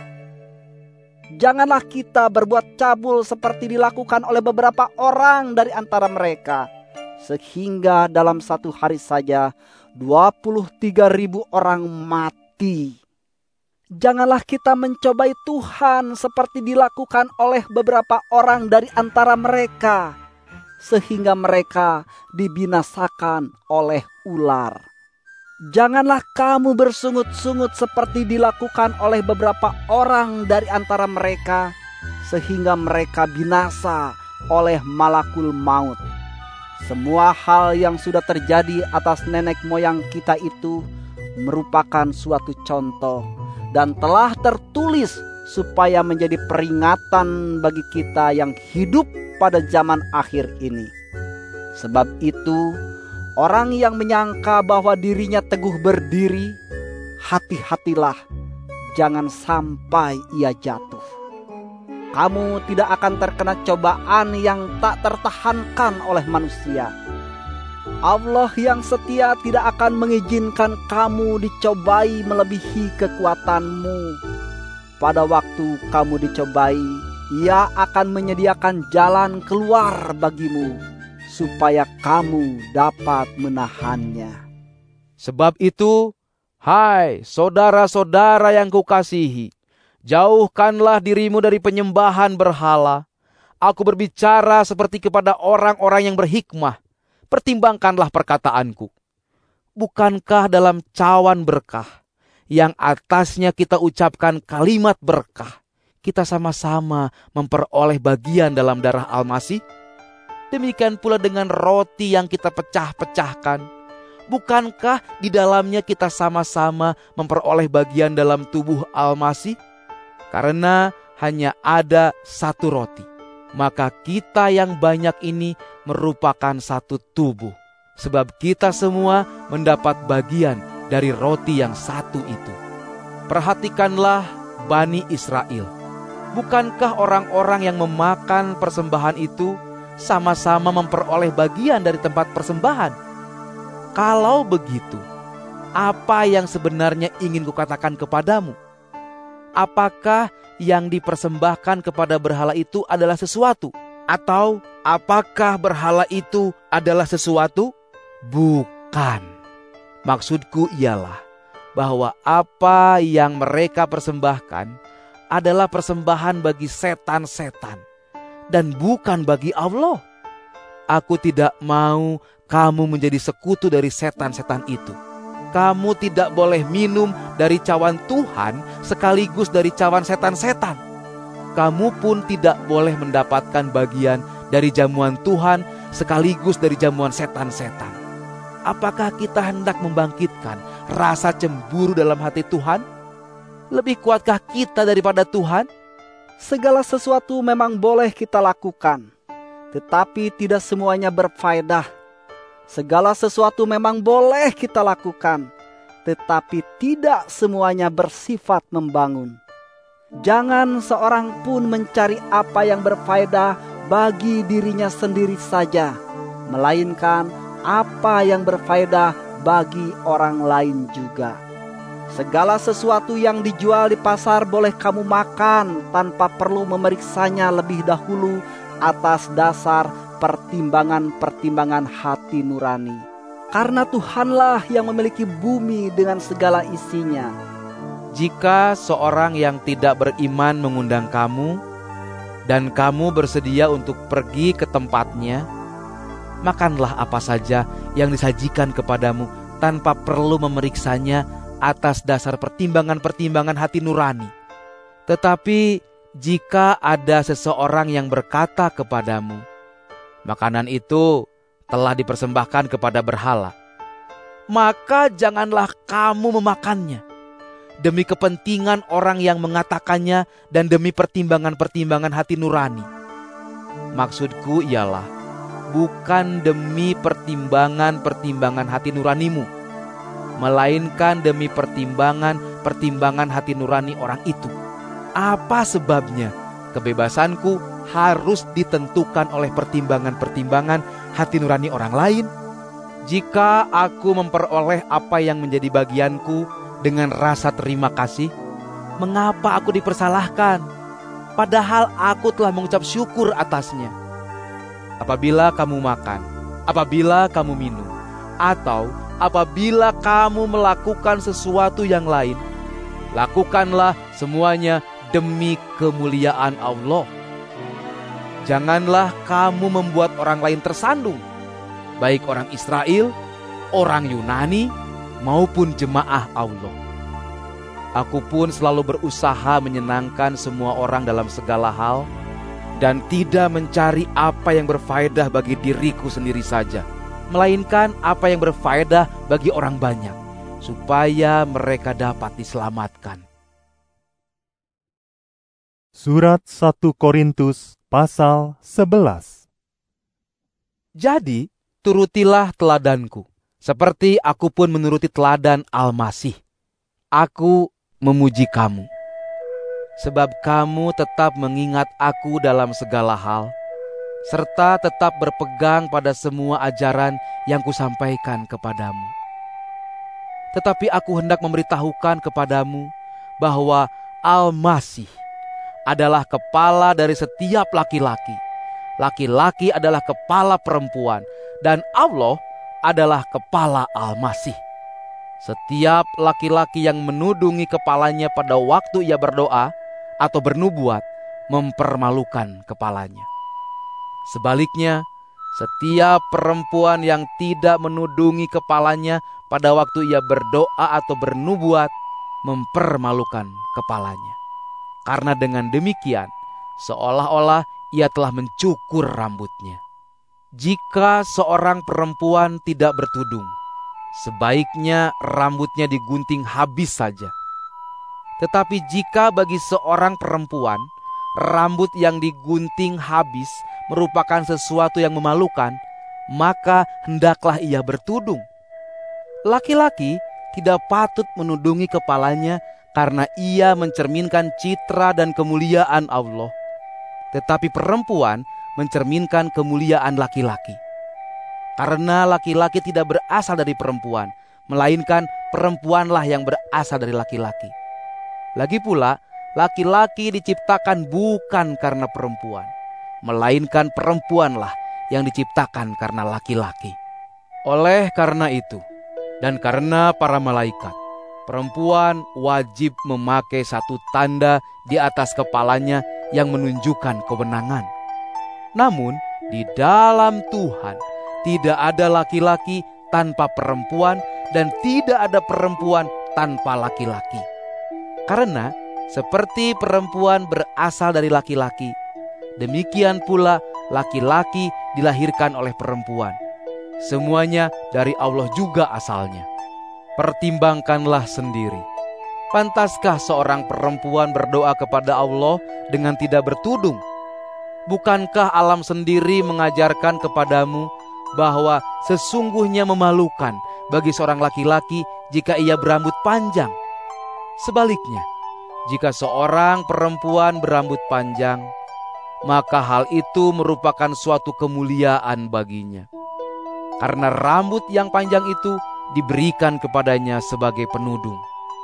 Janganlah kita berbuat cabul seperti dilakukan oleh beberapa orang dari antara mereka, sehingga dalam satu hari saja dua puluh tiga ribu orang mati. Janganlah kita mencobai Tuhan seperti dilakukan oleh beberapa orang dari antara mereka, sehingga mereka dibinasakan oleh ular. Janganlah kamu bersungut-sungut seperti dilakukan oleh beberapa orang dari antara mereka, sehingga mereka binasa oleh malakul maut. Semua hal yang sudah terjadi atas nenek moyang kita itu merupakan suatu contoh dan telah tertulis supaya menjadi peringatan bagi kita yang hidup pada zaman akhir ini. Sebab itu, orang yang menyangka bahwa dirinya teguh berdiri, hati-hatilah, jangan sampai ia jatuh. Kamu tidak akan terkena cobaan yang tak tertahankan oleh manusia. Allah yang setia tidak akan mengizinkan kamu dicobai melebihi kekuatanmu. Pada waktu kamu dicobai, Ia akan menyediakan jalan keluar bagimu, supaya kamu dapat menahannya. Sebab itu, hai saudara-saudara yang kukasihi, jauhkanlah dirimu dari penyembahan berhala. Aku berbicara seperti kepada orang-orang yang berhikmah. Pertimbangkanlah perkataanku. Bukankah dalam cawan berkah, yang atasnya kita ucapkan kalimat berkah, kita sama-sama memperoleh bagian dalam darah Al-Masih? Demikian pula dengan roti yang kita pecah-pecahkan. Bukankah di dalamnya kita sama-sama memperoleh bagian dalam tubuh Al-Masih? Karena hanya ada satu roti, maka kita yang banyak ini merupakan satu tubuh. Sebab kita semua mendapat bagian dari roti yang satu itu. Perhatikanlah Bani Israel. Bukankah orang-orang yang memakan persembahan itu sama-sama memperoleh bagian dari tempat persembahan? Kalau begitu, apa yang sebenarnya ingin kukatakan kepadamu? Apakah yang dipersembahkan kepada berhala itu adalah sesuatu? Atau apakah berhala itu adalah sesuatu? Bukan. Maksudku ialah bahwa apa yang mereka persembahkan adalah persembahan bagi setan-setan dan bukan bagi Allah. Aku tidak mau kamu menjadi sekutu dari setan-setan itu. Kamu tidak boleh minum dari cawan Tuhan sekaligus dari cawan setan-setan. Kamu pun tidak boleh mendapatkan bagian dari jamuan Tuhan sekaligus dari jamuan setan-setan. Apakah kita hendak membangkitkan rasa cemburu dalam hati Tuhan? Lebih kuatkah kita daripada Tuhan? Segala sesuatu memang boleh kita lakukan, tetapi tidak semuanya berfaedah. Segala sesuatu memang boleh kita lakukan, tetapi tidak semuanya bersifat membangun. Jangan seorang pun mencari apa yang berfaedah bagi dirinya sendiri saja, melainkan apa yang berfaedah bagi orang lain juga. Segala sesuatu yang dijual di pasar boleh kamu makan tanpa perlu memeriksanya lebih dahulu atas dasar pertimbangan-pertimbangan hati nurani. Karena Tuhanlah yang memiliki bumi dengan segala isinya. Jika seorang yang tidak beriman mengundang kamu, dan kamu bersedia untuk pergi ke tempatnya, makanlah apa saja yang disajikan kepadamu tanpa perlu memeriksanya atas dasar pertimbangan-pertimbangan hati nurani. Tetapi jika ada seseorang yang berkata kepadamu, makanan itu telah dipersembahkan kepada berhala, maka janganlah kamu memakannya, demi kepentingan orang yang mengatakannya dan demi pertimbangan-pertimbangan hati nurani. Maksudku ialah bukan demi pertimbangan-pertimbangan hati nuranimu, melainkan demi pertimbangan-pertimbangan hati nurani orang itu. Apa sebabnya kebebasanku harus ditentukan oleh pertimbangan-pertimbangan hati nurani orang lain? Jika aku memperoleh apa yang menjadi bagianku dengan rasa terima kasih, mengapa aku dipersalahkan? Padahal aku telah mengucap syukur atasnya. Apabila kamu makan, apabila kamu minum, atau apabila kamu melakukan sesuatu yang lain, lakukanlah semuanya demi kemuliaan Allah. Janganlah kamu membuat orang lain tersandung, baik orang Israel, orang Yunani, maupun jemaah Allah. Aku pun selalu berusaha menyenangkan semua orang dalam segala hal, dan tidak mencari apa yang berfaedah bagi diriku sendiri saja, melainkan apa yang berfaedah bagi orang banyak, supaya mereka dapat diselamatkan. Surat satu Korintus pasal sebelas. Jadi, turutilah teladanku, seperti aku pun menuruti teladan Al-Masih. Aku memuji kamu, sebab kamu tetap mengingat aku dalam segala hal, serta tetap berpegang pada semua ajaran yang kusampaikan kepadamu. Tetapi aku hendak memberitahukan kepadamu bahwa Al-Masih adalah kepala dari setiap laki-laki. Laki-laki adalah kepala perempuan, dan Allah adalah kepala Al-Masih. Setiap laki-laki yang menudungi kepalanya pada waktu ia berdoa atau bernubuat, mempermalukan kepalanya. Sebaliknya, setiap perempuan yang tidak menudungi kepalanya pada waktu ia berdoa atau bernubuat, mempermalukan kepalanya. Karena dengan demikian, seolah-olah ia telah mencukur rambutnya. Jika seorang perempuan tidak bertudung, sebaiknya rambutnya digunting habis saja. Tetapi jika bagi seorang perempuan, rambut yang digunting habis merupakan sesuatu yang memalukan, maka hendaklah ia bertudung. Laki-laki tidak patut menudungi kepalanya karena ia mencerminkan citra dan kemuliaan Allah. Tetapi perempuan mencerminkan kemuliaan laki-laki. Karena laki-laki tidak berasal dari perempuan, melainkan perempuanlah yang berasal dari laki-laki. Lagi pula, laki-laki diciptakan bukan karena perempuan, melainkan perempuanlah yang diciptakan karena laki-laki. Oleh karena itu, dan karena para malaikat, perempuan wajib memakai satu tanda di atas kepalanya yang menunjukkan kewenangan. Namun, di dalam Tuhan tidak ada laki-laki tanpa perempuan dan tidak ada perempuan tanpa laki-laki. Karena seperti perempuan berasal dari laki-laki, demikian pula laki-laki dilahirkan oleh perempuan. Semuanya dari Allah juga asalnya. Pertimbangkanlah sendiri. Pantaskah seorang perempuan berdoa kepada Allah dengan tidak bertudung? Bukankah alam sendiri mengajarkan kepadamu bahwa sesungguhnya memalukan bagi seorang laki-laki jika ia berambut panjang? Sebaliknya, jika seorang perempuan berambut panjang, maka hal itu merupakan suatu kemuliaan baginya. Karena rambut yang panjang itu diberikan kepadanya sebagai penudung.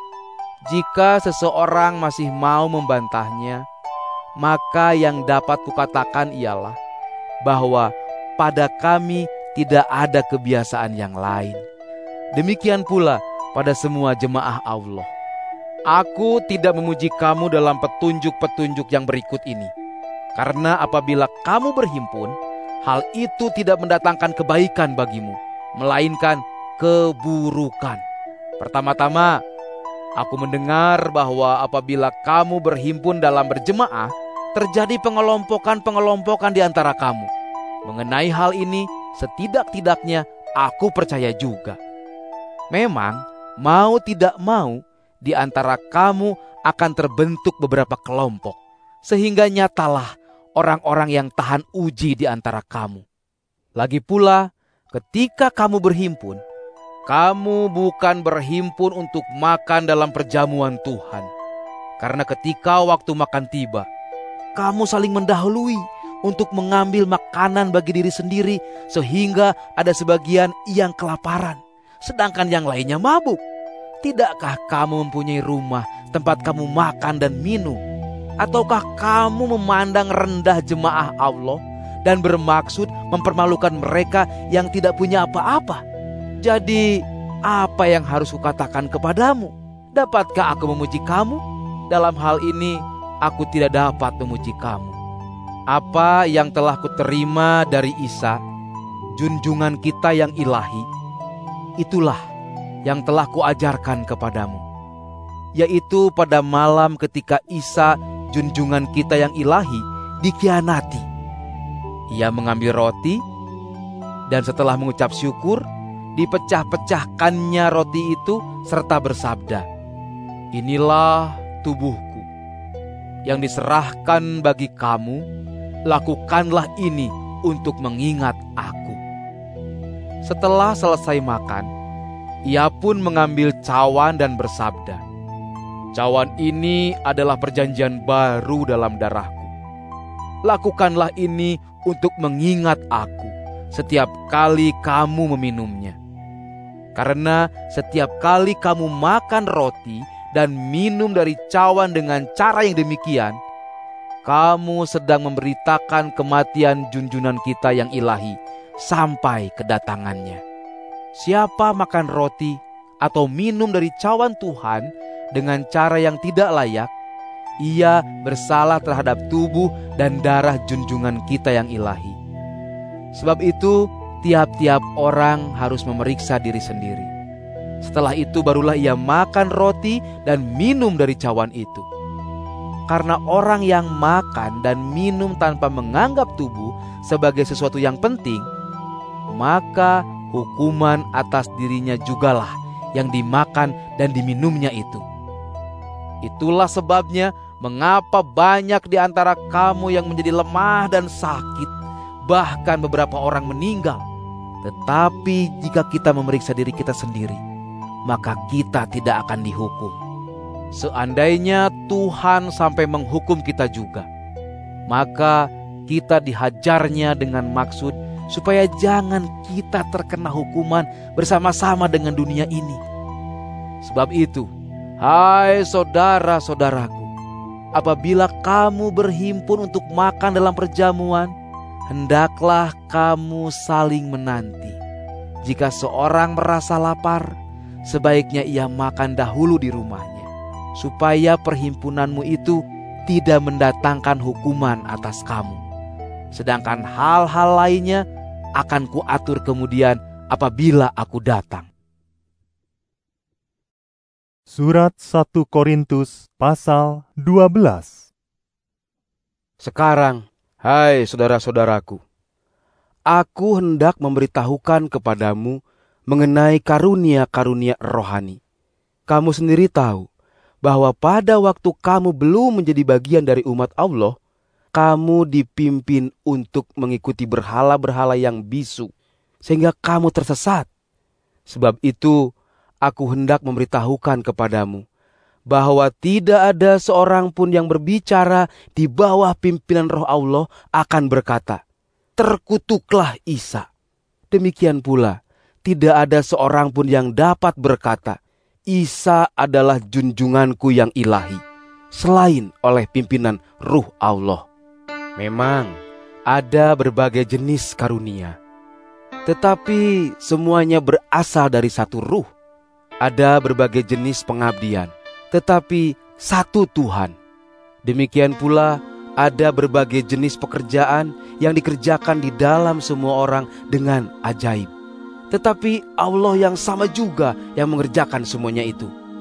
Jika seseorang masih mau membantahnya, maka yang dapat kukatakan ialah bahwa pada kami tidak ada kebiasaan yang lain. Demikian pula pada semua jemaah Allah. Aku tidak memuji kamu dalam petunjuk-petunjuk yang berikut ini. Karena apabila kamu berhimpun, hal itu tidak mendatangkan kebaikan bagimu, melainkan keburukan. Pertama-tama, Aku mendengar bahwa apabila kamu berhimpun dalam berjemaah, terjadi pengelompokan-pengelompokan di antara kamu. Mengenai hal ini, setidak-tidaknya aku percaya juga. Memang, mau tidak mau, di antara kamu akan terbentuk beberapa kelompok, sehingga nyatalah orang-orang yang tahan uji di antara kamu. Lagi pula, ketika kamu berhimpun, kamu bukan berhimpun untuk makan dalam perjamuan Tuhan. Karena ketika waktu makan tiba, kamu saling mendahului untuk mengambil makanan bagi diri sendiri, sehingga ada sebagian yang kelaparan, sedangkan yang lainnya mabuk. Tidakkah kamu mempunyai rumah tempat kamu makan dan minum? Ataukah kamu memandang rendah jemaah Allah dan bermaksud mempermalukan mereka yang tidak punya apa-apa? Jadi, apa yang harus kukatakan kepadamu? Dapatkah aku memuji kamu? Dalam hal ini, aku tidak dapat memuji kamu. Apa yang telah kuterima dari Isa, junjungan kita yang ilahi, itulah yang telah kuajarkan kepadamu. Yaitu pada malam ketika Isa, junjungan kita yang ilahi, dikhianati. Ia mengambil roti, dan setelah mengucap syukur, dipecah-pecahkannya roti itu serta bersabda, "Inilah tubuhku yang diserahkan bagi kamu, lakukanlah ini untuk mengingat aku." Setelah selesai makan, ia pun mengambil cawan dan bersabda, "Cawan ini adalah perjanjian baru dalam darahku. Lakukanlah ini untuk mengingat aku setiap kali kamu meminumnya. Karena setiap kali kamu makan roti dan minum dari cawan dengan cara yang demikian, kamu sedang memberitakan kematian junjungan kita yang ilahi sampai kedatangannya. Siapa makan roti atau minum dari cawan Tuhan dengan cara yang tidak layak, ia bersalah terhadap tubuh dan darah junjungan kita yang ilahi. Sebab itu, tiap-tiap orang harus memeriksa diri sendiri. Setelah itu barulah ia makan roti dan minum dari cawan itu. Karena orang yang makan dan minum tanpa menganggap tubuh sebagai sesuatu yang penting, maka hukuman atas dirinya jugalah yang dimakan dan diminumnya itu. Itulah sebabnya mengapa banyak di antara kamu yang menjadi lemah dan sakit, bahkan beberapa orang meninggal. Tetapi jika kita memeriksa diri kita sendiri, maka kita tidak akan dihukum. Seandainya Tuhan sampai menghukum kita juga, maka kita dihajarnya dengan maksud supaya jangan kita terkena hukuman bersama-sama dengan dunia ini. Sebab itu, hai saudara-saudaraku, apabila kamu berhimpun untuk makan dalam perjamuan, hendaklah kamu saling menanti. Jika seorang merasa lapar, sebaiknya ia makan dahulu di rumahnya, supaya perhimpunanmu itu tidak mendatangkan hukuman atas kamu. Sedangkan hal-hal lainnya akan kuatur kemudian apabila aku datang. Surat satu Korintus pasal dua belas. Sekarang, hai saudara-saudaraku, aku hendak memberitahukan kepadamu mengenai karunia-karunia rohani. Kamu sendiri tahu bahwa pada waktu kamu belum menjadi bagian dari umat Allah, kamu dipimpin untuk mengikuti berhala-berhala yang bisu, sehingga kamu tersesat. Sebab itu, aku hendak memberitahukan kepadamu bahwa tidak ada seorang pun yang berbicara di bawah pimpinan Roh Allah akan berkata, "Terkutuklah Isa." Demikian pula, tidak ada seorang pun yang dapat berkata, "Isa adalah junjunganku yang ilahi," selain oleh pimpinan Ruh Allah. Memang ada berbagai jenis karunia, tetapi semuanya berasal dari satu Ruh. Ada berbagai jenis pengabdian, tetapi satu Tuhan. Demikian pula ada berbagai jenis pekerjaan yang dikerjakan di dalam semua orang dengan ajaib. Tetapi Allah yang sama juga yang mengerjakan semuanya itu.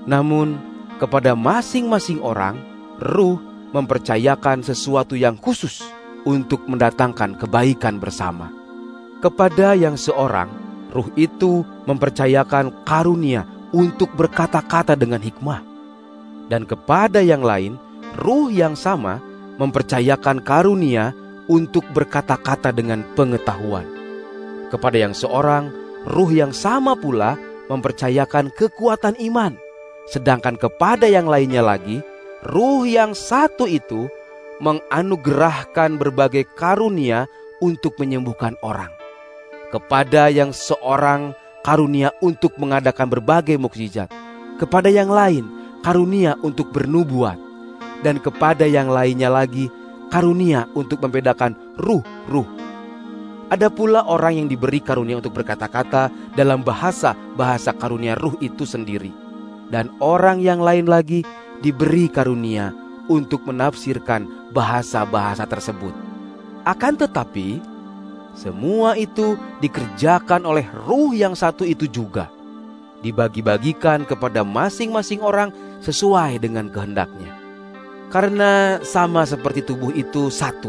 Namun kepada masing-masing orang, Ruh mempercayakan sesuatu yang khusus untuk mendatangkan kebaikan bersama. Kepada yang seorang, Ruh itu mempercayakan karunia untuk berkata-kata dengan hikmah. Dan kepada yang lain, Ruh yang sama mempercayakan karunia untuk berkata-kata dengan pengetahuan. Kepada yang seorang, Ruh yang sama pula mempercayakan kekuatan iman. Sedangkan kepada yang lainnya lagi, Ruh yang satu itu menganugerahkan berbagai karunia untuk menyembuhkan orang. Kepada yang seorang, karunia untuk mengadakan berbagai mukjizat. Kepada yang lain, karunia untuk bernubuat. Dan kepada yang lainnya lagi, karunia untuk membedakan ruh-ruh. Ada pula orang yang diberi karunia untuk berkata-kata dalam bahasa-bahasa karunia Ruh itu sendiri. Dan orang yang lain lagi diberi karunia untuk menafsirkan bahasa-bahasa tersebut. Akan tetapi, semua itu dikerjakan oleh Ruh yang satu itu juga. Dibagi-bagikan kepada masing-masing orang sesuai dengan kehendaknya. Karena sama seperti tubuh itu satu,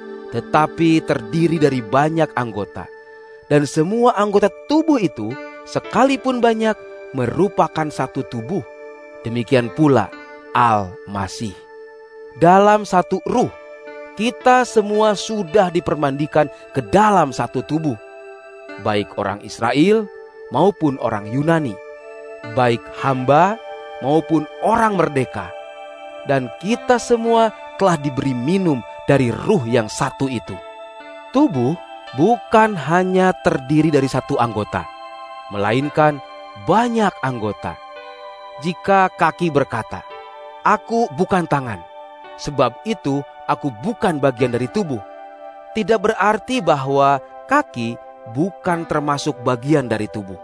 tetapi terdiri dari banyak anggota. Dan semua anggota tubuh itu, sekalipun banyak, merupakan satu tubuh. Demikian pula Al-Masih. Dalam satu ruh, kita semua sudah dipermandikan ke dalam satu tubuh. Baik orang Israel maupun orang Yunani. Baik hamba maupun orang merdeka. Dan kita semua telah diberi minum dari ruh yang satu itu. Tubuh bukan hanya terdiri dari satu anggota, melainkan banyak anggota. Jika kaki berkata, "Aku bukan tangan, sebab itu aku bukan bagian dari tubuh," tidak berarti bahwa kaki bukan termasuk bagian dari tubuh.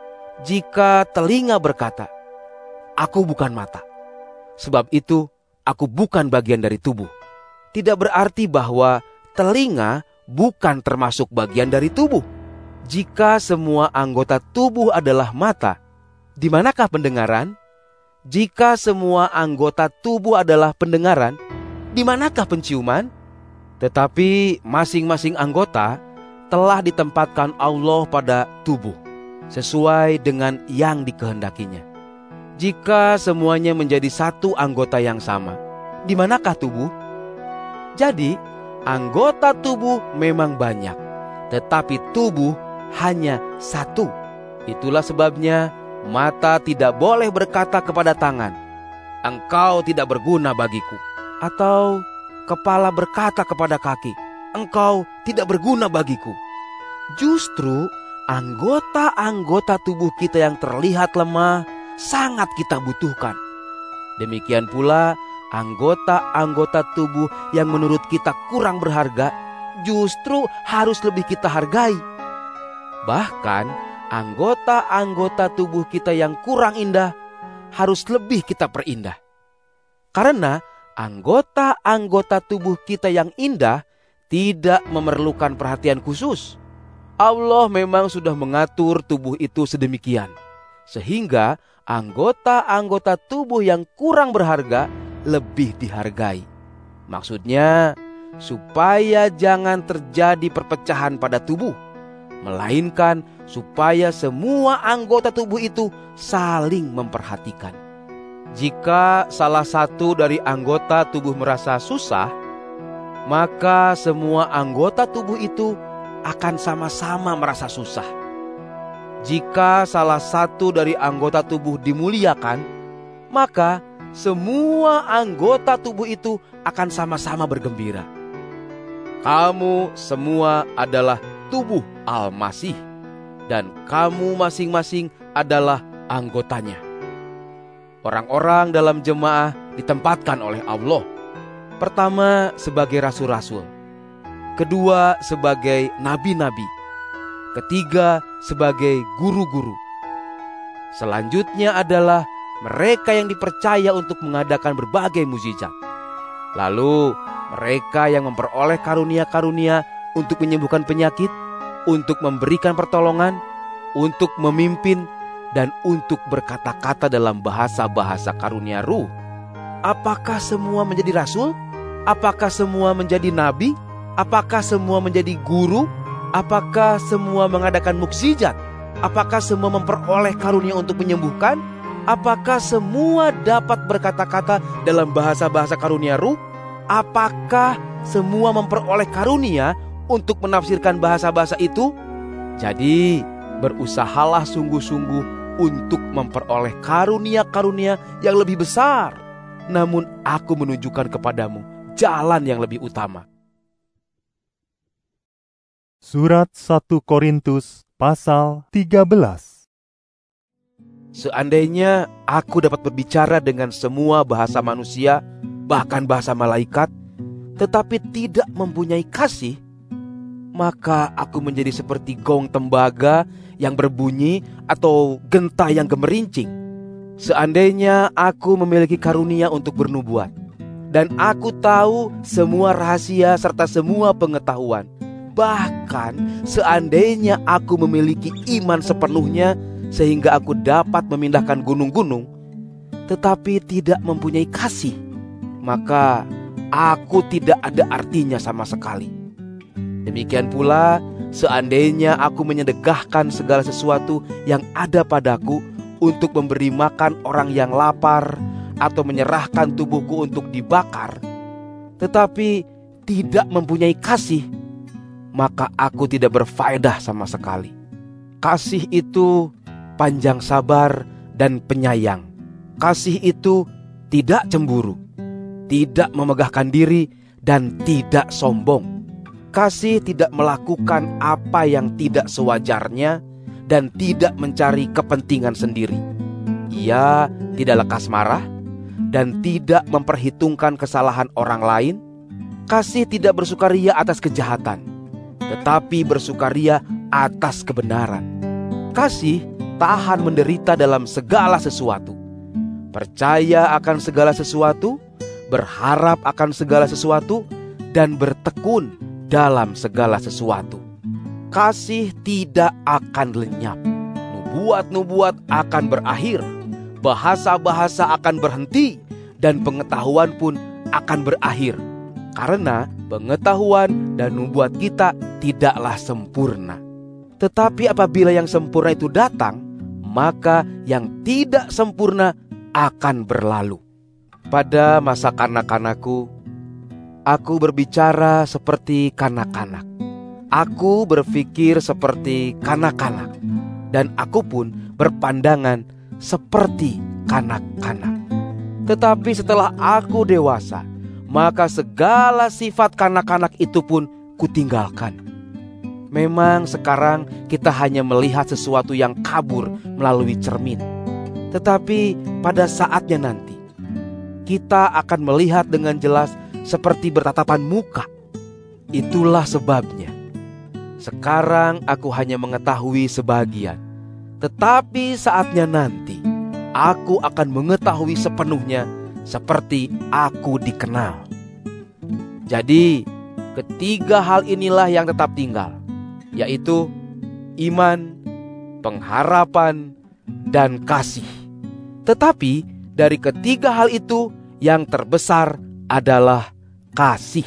Jika telinga berkata, "Aku bukan mata, sebab itu aku bukan bagian dari tubuh," tidak berarti bahwa telinga bukan termasuk bagian dari tubuh. Jika semua anggota tubuh adalah mata, di manakah pendengaran? Jika semua anggota tubuh adalah pendengaran, di manakah penciuman? Tetapi masing-masing anggota telah ditempatkan Allah pada tubuh, sesuai dengan yang dikehendakinya. Jika semuanya menjadi satu anggota yang sama, di manakah tubuh? Jadi, anggota tubuh memang banyak, tetapi tubuh hanya satu. Itulah sebabnya mata tidak boleh berkata kepada tangan, "Engkau tidak berguna bagiku." Atau kepala berkata kepada kaki, "Engkau tidak berguna bagiku." Justru anggota-anggota tubuh kita yang terlihat lemah sangat kita butuhkan. Demikian pula anggota-anggota tubuh yang menurut kita kurang berharga justru harus lebih kita hargai. Bahkan anggota-anggota tubuh kita yang kurang indah harus lebih kita perindah. Karena anggota-anggota tubuh kita yang indah tidak memerlukan perhatian khusus. Allah memang sudah mengatur tubuh itu sedemikian, sehingga anggota-anggota tubuh yang kurang berharga lebih dihargai. Maksudnya, supaya jangan terjadi perpecahan pada tubuh, melainkan supaya semua anggota tubuh itu saling memperhatikan. Jika salah satu dari anggota tubuh merasa susah, maka semua anggota tubuh itu akan sama-sama merasa susah. Jika salah satu dari anggota tubuh dimuliakan, maka semua anggota tubuh itu akan sama-sama bergembira. Kamu semua adalah tubuh Al-Masih, dan kamu masing-masing adalah anggotanya. Orang-orang dalam jemaah ditempatkan oleh Allah. Pertama sebagai rasul-rasul, kedua sebagai nabi-nabi, ketiga sebagai guru-guru. Selanjutnya adalah mereka yang dipercaya untuk mengadakan berbagai mukjizat. Lalu mereka yang memperoleh karunia-karunia untuk menyembuhkan penyakit, untuk memberikan pertolongan, untuk memimpin, dan untuk berkata-kata dalam bahasa-bahasa karunia Ruh? Apakah semua menjadi rasul? Apakah semua menjadi nabi? Apakah semua menjadi guru? Apakah semua mengadakan mukjizat? Apakah semua memperoleh karunia untuk menyembuhkan? Apakah semua dapat berkata-kata dalam bahasa-bahasa karunia Ruh? Apakah semua memperoleh karunia untuk menafsirkan bahasa-bahasa itu? Jadi, berusahalah sungguh-sungguh untuk memperoleh karunia-karunia yang lebih besar. Namun aku menunjukkan kepadamu jalan yang lebih utama. Surat satu Korintus pasal tiga belas. Seandainya aku dapat berbicara dengan semua bahasa manusia, bahkan bahasa malaikat, tetapi tidak mempunyai kasih, maka aku menjadi seperti gong tembaga yang berbunyi atau genta yang gemerincing. Seandainya aku memiliki karunia untuk bernubuat, dan aku tahu semua rahasia serta semua pengetahuan, bahkan seandainya aku memiliki iman sepenuhnya sehingga aku dapat memindahkan gunung-gunung, tetapi tidak mempunyai kasih, maka aku tidak ada artinya sama sekali. Demikian pula, seandainya aku menyedekahkan segala sesuatu yang ada padaku untuk memberi makan orang yang lapar atau menyerahkan tubuhku untuk dibakar, tetapi tidak mempunyai kasih, maka aku tidak berfaedah sama sekali. Kasih itu panjang sabar dan penyayang. Kasih itu tidak cemburu, tidak memegahkan diri, dan tidak sombong. Kasih tidak melakukan apa yang tidak sewajarnya dan tidak mencari kepentingan sendiri. Ia tidak lekas marah dan tidak memperhitungkan kesalahan orang lain. Kasih tidak bersukaria atas kejahatan, tetapi bersukaria atas kebenaran. Kasih tahan menderita dalam segala sesuatu, percaya akan segala sesuatu, berharap akan segala sesuatu, dan bertekun dalam segala sesuatu. Kasih tidak akan lenyap. Nubuat-nubuat akan berakhir, bahasa-bahasa akan berhenti, dan pengetahuan pun akan berakhir. Karena pengetahuan dan nubuat kita tidaklah sempurna. Tetapi apabila yang sempurna itu datang, maka yang tidak sempurna akan berlalu. Pada masa kanak-kanakku, aku berbicara seperti kanak-kanak. Aku berpikir seperti kanak-kanak, dan aku pun berpandangan seperti kanak-kanak. Tetapi setelah aku dewasa, maka segala sifat kanak-kanak itu pun kutinggalkan. Memang sekarang kita hanya melihat sesuatu yang kabur melalui cermin. Tetapi pada saatnya nanti, kita akan melihat dengan jelas seperti bertatapan muka. Itulah sebabnya sekarang aku hanya mengetahui sebagian. Tetapi saatnya nanti, aku akan mengetahui sepenuhnya seperti aku dikenal. Jadi, ketiga hal inilah yang tetap tinggal, yaitu iman, pengharapan, dan kasih. Tetapi dari ketiga hal itu, yang terbesar adalah kasih.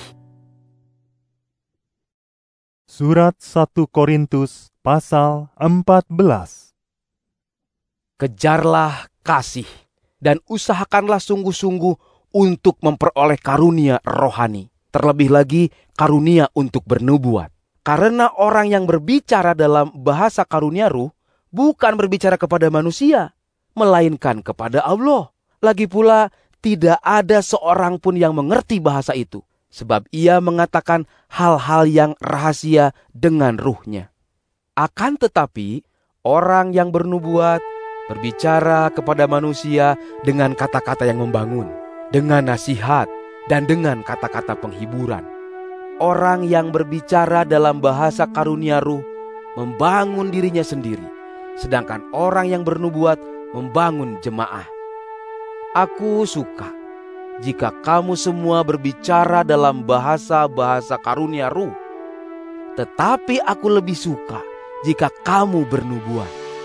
Surat satu Korintus pasal empat belas. Kejarlah kasih dan usahakanlah sungguh-sungguh untuk memperoleh karunia rohani, terlebih lagi karunia untuk bernubuat. Karena orang yang berbicara dalam bahasa karunia Ruh bukan berbicara kepada manusia, melainkan kepada Allah. Lagi pula tidak ada seorang pun yang mengerti bahasa itu, sebab ia mengatakan hal-hal yang rahasia dengan ruhnya. Akan tetapi orang yang bernubuat berbicara kepada manusia dengan kata-kata yang membangun, dengan nasihat, dan dengan kata-kata penghiburan. Orang yang berbicara dalam bahasa karunia Ruh membangun dirinya sendiri, sedangkan orang yang bernubuat membangun jemaah. Aku suka jika kamu semua berbicara dalam bahasa-bahasa karunia Ruh, tetapi aku lebih suka jika kamu bernubuat.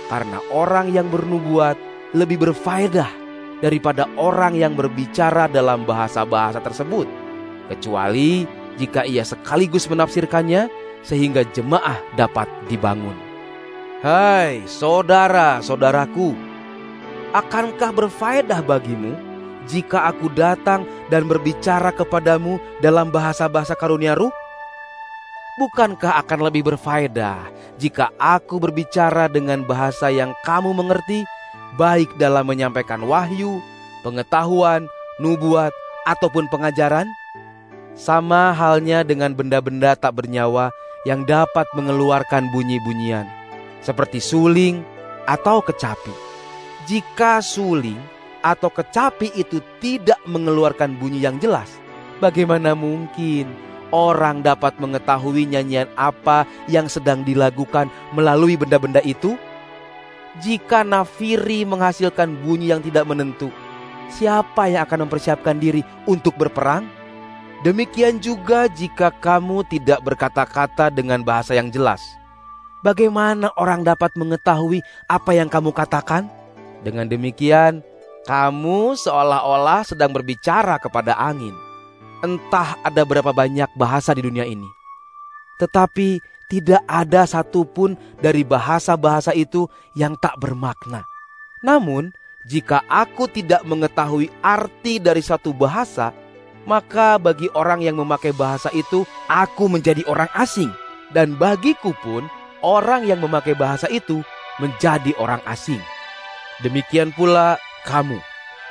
karena orang yang bernubuat lebih berfaedah daripada orang yang berbicara dalam bahasa-bahasa tersebut, kecuali jika ia sekaligus menafsirkannya sehingga jemaah dapat dibangun. Hai saudara-saudaraku, akankah berfaedah bagimu jika aku datang dan berbicara kepadamu dalam bahasa-bahasa karunia Ruh? Bukankah akan lebih berfaedah jika aku berbicara dengan bahasa yang kamu mengerti, baik dalam menyampaikan wahyu, pengetahuan, nubuat, ataupun pengajaran? Sama halnya dengan benda-benda tak bernyawa yang dapat mengeluarkan bunyi-bunyian, seperti suling atau kecapi. Jika suling atau kecapi itu tidak mengeluarkan bunyi yang jelas, bagaimana mungkin orang dapat mengetahui nyanyian apa yang sedang dilakukan melalui benda-benda itu? Jika nafiri menghasilkan bunyi yang tidak menentu, siapa yang akan mempersiapkan diri untuk berperang? Demikian juga jika kamu tidak berkata-kata dengan bahasa yang jelas, bagaimana orang dapat mengetahui apa yang kamu katakan? Dengan demikian, kamu seolah-olah sedang berbicara kepada angin. Entah ada berapa banyak bahasa di dunia ini, tetapi tidak ada satupun dari bahasa-bahasa itu yang tak bermakna. Namun, jika aku tidak mengetahui arti dari satu bahasa, maka bagi orang yang memakai bahasa itu, aku menjadi orang asing. Dan bagiku pun, orang yang memakai bahasa itu menjadi orang asing. Demikian pula kamu.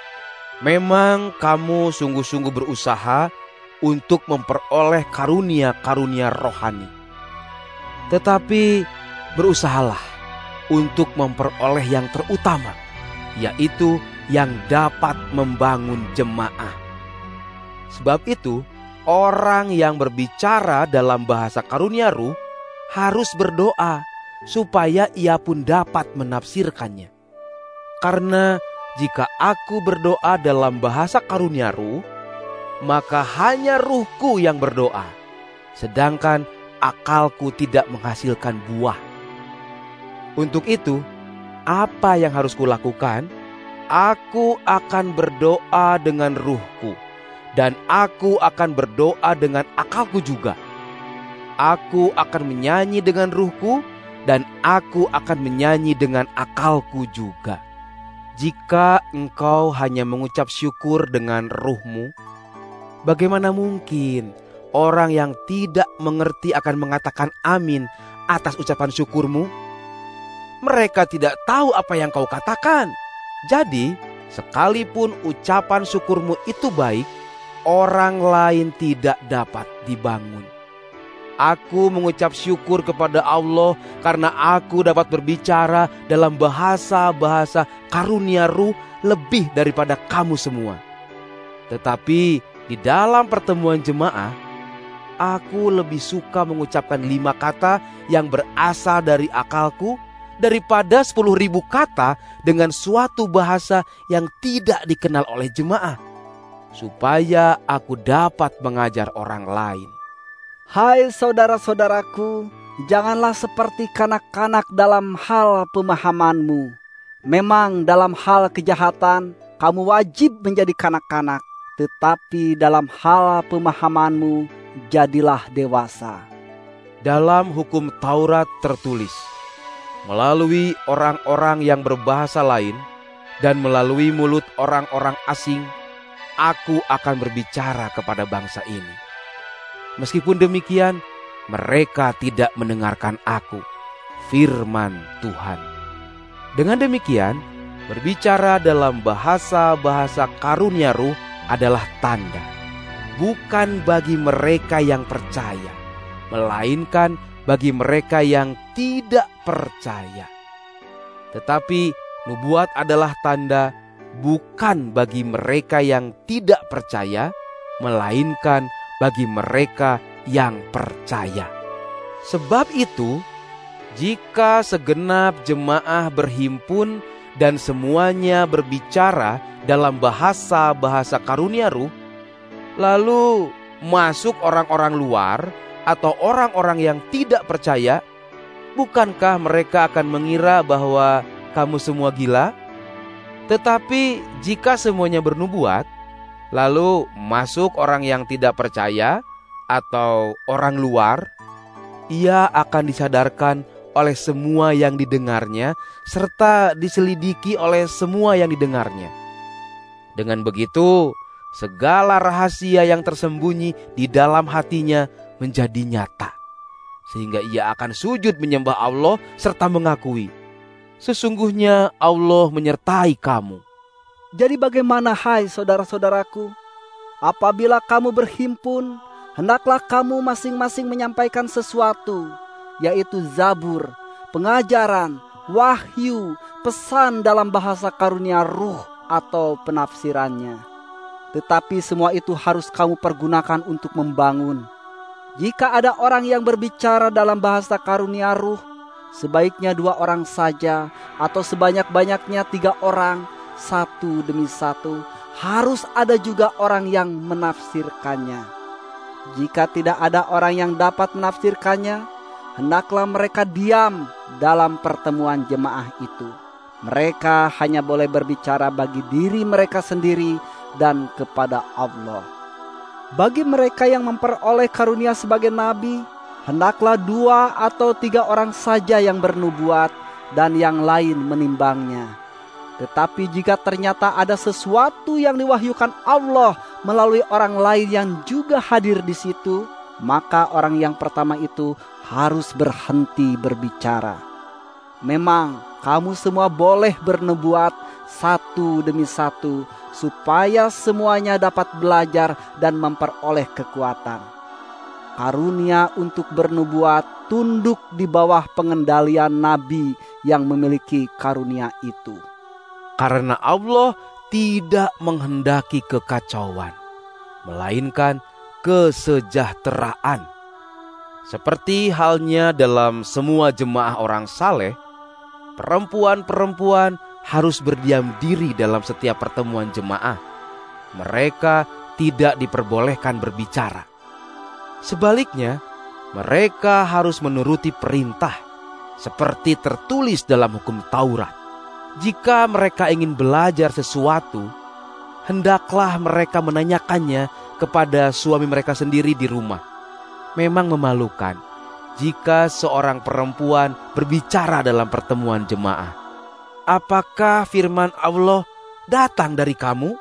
Memang kamu sungguh-sungguh berusaha untuk memperoleh karunia-karunia rohani. Tetapi berusahalah untuk memperoleh yang terutama, yaitu yang dapat membangun jemaah. Sebab itu, orang yang berbicara dalam bahasa karunia Ruh harus berdoa supaya ia pun dapat menafsirkannya. Karena jika aku berdoa dalam bahasa karunia Ruh, maka hanya ruhku yang berdoa, sedangkan akalku tidak menghasilkan buah. Untuk itu, apa yang harus kulakukan? Aku akan berdoa dengan ruhku, dan aku akan berdoa dengan akalku juga. Aku akan menyanyi dengan ruhku, dan aku akan menyanyi dengan akalku juga. Jika engkau hanya mengucap syukur dengan ruhmu, bagaimana mungkin orang yang tidak mengerti akan mengatakan amin atas ucapan syukurmu? Mereka tidak tahu apa yang kau katakan. Jadi, sekalipun ucapan syukurmu itu baik, orang lain tidak dapat dibangun. Aku mengucap syukur kepada Allah karena aku dapat berbicara dalam bahasa-bahasa karunia Ruh lebih daripada kamu semua. Tetapi di dalam pertemuan jemaah, aku lebih suka mengucapkan lima kata yang berasal dari akalku daripada sepuluh ribu kata dengan suatu bahasa yang tidak dikenal oleh jemaah, supaya aku dapat mengajar orang lain. Hai saudara-saudaraku, janganlah seperti kanak-kanak dalam hal pemahamanmu. Memang dalam hal kejahatan, kamu wajib menjadi kanak-kanak. Tetapi dalam hal pemahamanmu, jadilah dewasa. Dalam hukum Taurat tertulis, melalui orang-orang yang berbahasa lain dan melalui mulut orang-orang asing, aku akan berbicara kepada bangsa ini. Meskipun demikian, mereka tidak mendengarkan aku, firman Tuhan. Dengan demikian, berbicara dalam bahasa-bahasa karunia Ruh adalah tanda, bukan bagi mereka yang percaya, melainkan bagi mereka yang tidak percaya. Tetapi nubuat adalah tanda, bukan bagi mereka yang tidak percaya, melainkan bagi mereka yang percaya. Sebab itu, jika segenap jemaah berhimpun dan semuanya berbicara dalam bahasa-bahasa karunia Ruh, lalu masuk orang-orang luar atau orang-orang yang tidak percaya, Bukankah mereka akan mengira bahwa kamu semua gila? Tetapi jika semuanya bernubuat, lalu masuk orang yang tidak percaya atau orang luar, ia akan disadarkan oleh semua yang didengarnya serta diselidiki oleh semua yang didengarnya. Dengan begitu, segala rahasia yang tersembunyi di dalam hatinya menjadi nyata, sehingga ia akan sujud menyembah Allah serta mengakui, sesungguhnya Allah menyertai kamu. Jadi bagaimana, hai saudara-saudaraku? Apabila kamu berhimpun, hendaklah kamu masing-masing menyampaikan sesuatu, yaitu zabur, pengajaran, wahyu, pesan dalam bahasa karunia ruh atau penafsirannya. Tetapi semua itu harus kamu pergunakan untuk membangun. Jika ada orang yang berbicara dalam bahasa karunia ruh, sebaiknya dua orang saja, atau sebanyak-banyaknya tiga orang, satu demi satu. Harus ada juga orang yang menafsirkannya. Jika tidak ada orang yang dapat menafsirkannya, hendaklah mereka diam dalam pertemuan jemaah itu. Mereka hanya boleh berbicara bagi diri mereka sendiri dan kepada Allah. Bagi mereka yang memperoleh karunia sebagai nabi, hendaklah dua atau tiga orang saja yang bernubuat dan yang lain menimbangnya. Tetapi jika ternyata ada sesuatu yang diwahyukan Allah melalui orang lain yang juga hadir di situ, maka orang yang pertama itu harus berhenti berbicara. Memang kamu semua boleh bernubuat satu demi satu, supaya semuanya dapat belajar dan memperoleh kekuatan. Karunia untuk bernubuat tunduk di bawah pengendalian nabi yang memiliki karunia itu. Karena Allah tidak menghendaki kekacauan, melainkan kesejahteraan. Seperti halnya dalam semua jemaah orang saleh, perempuan-perempuan harus berdiam diri dalam setiap pertemuan jemaah. Mereka tidak diperbolehkan berbicara. Sebaliknya, mereka harus menuruti perintah, seperti tertulis dalam hukum Taurat. Jika mereka ingin belajar sesuatu, hendaklah mereka menanyakannya kepada suami mereka sendiri di rumah. Memang memalukan jika seorang perempuan berbicara dalam pertemuan jemaah. Apakah firman Allah datang dari kamu?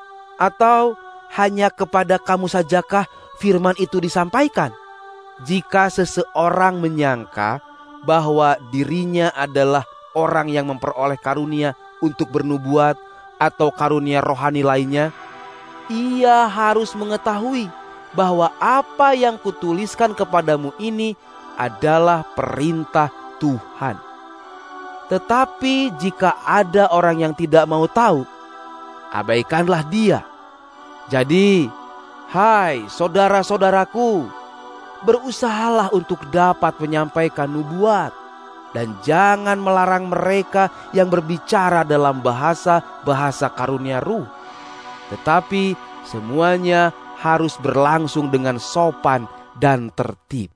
Atau hanya kepada kamu sajakah firman itu disampaikan? Jika seseorang menyangka bahwa dirinya adalah orang yang memperoleh karunia untuk bernubuat atau karunia rohani lainnya, ia harus mengetahui bahwa apa yang kutuliskan kepadamu ini adalah perintah Tuhan. Tetapi jika ada orang yang tidak mau tahu, abaikanlah dia. Jadi, hai saudara-saudaraku, berusahalah untuk dapat menyampaikan nubuat, dan jangan melarang mereka yang berbicara dalam bahasa-bahasa karunia ruh. Tetapi semuanya harus berlangsung dengan sopan dan tertib.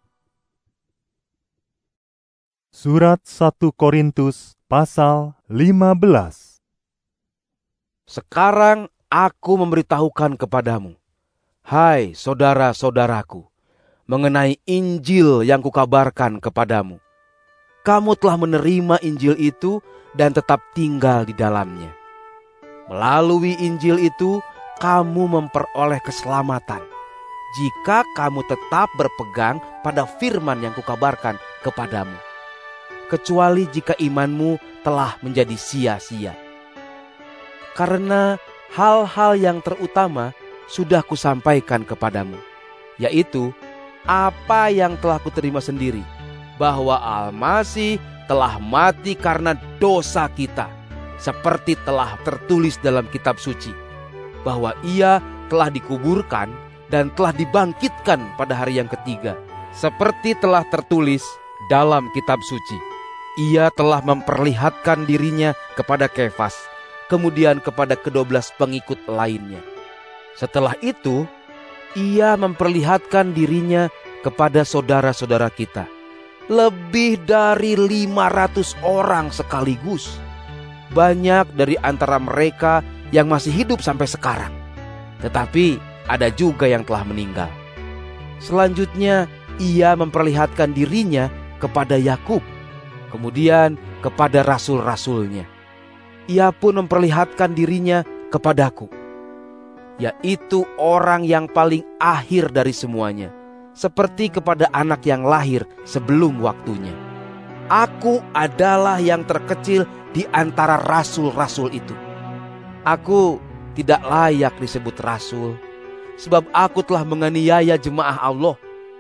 Surat satu Korintus pasal lima belas. Sekarang aku memberitahukan kepadamu, hai saudara-saudaraku, mengenai Injil yang kukabarkan kepadamu. Kamu telah menerima Injil itu dan tetap tinggal di dalamnya. Melalui Injil itu, kamu memperoleh keselamatan, jika kamu tetap berpegang pada firman yang kukabarkan kepadamu. Kecuali jika imanmu telah menjadi sia-sia. Karena hal-hal yang terutama sudah kusampaikan kepadamu, yaitu apa yang telah kuterima sendiri, bahwa Al-Masih telah mati karena dosa kita, seperti telah tertulis dalam kitab suci, bahwa ia telah dikuburkan dan telah dibangkitkan pada hari yang ketiga, seperti telah tertulis dalam kitab suci. Ia telah memperlihatkan dirinya kepada Kefas, kemudian kepada kedua belas pengikut lainnya. Setelah itu, ia memperlihatkan dirinya kepada saudara-saudara kita. lebih dari lima ratus orang sekaligus. Banyak dari antara mereka yang masih hidup sampai sekarang. Tetapi ada juga yang telah meninggal. Selanjutnya ia memperlihatkan dirinya kepada Yakub, kemudian kepada rasul-rasulnya. Ia pun memperlihatkan dirinya kepadaku, yaitu orang yang paling akhir dari semuanya, seperti kepada anak yang lahir sebelum waktunya. Aku adalah yang terkecil di antara rasul-rasul itu. Aku tidak layak disebut rasul, sebab aku telah menganiaya jemaah Allah.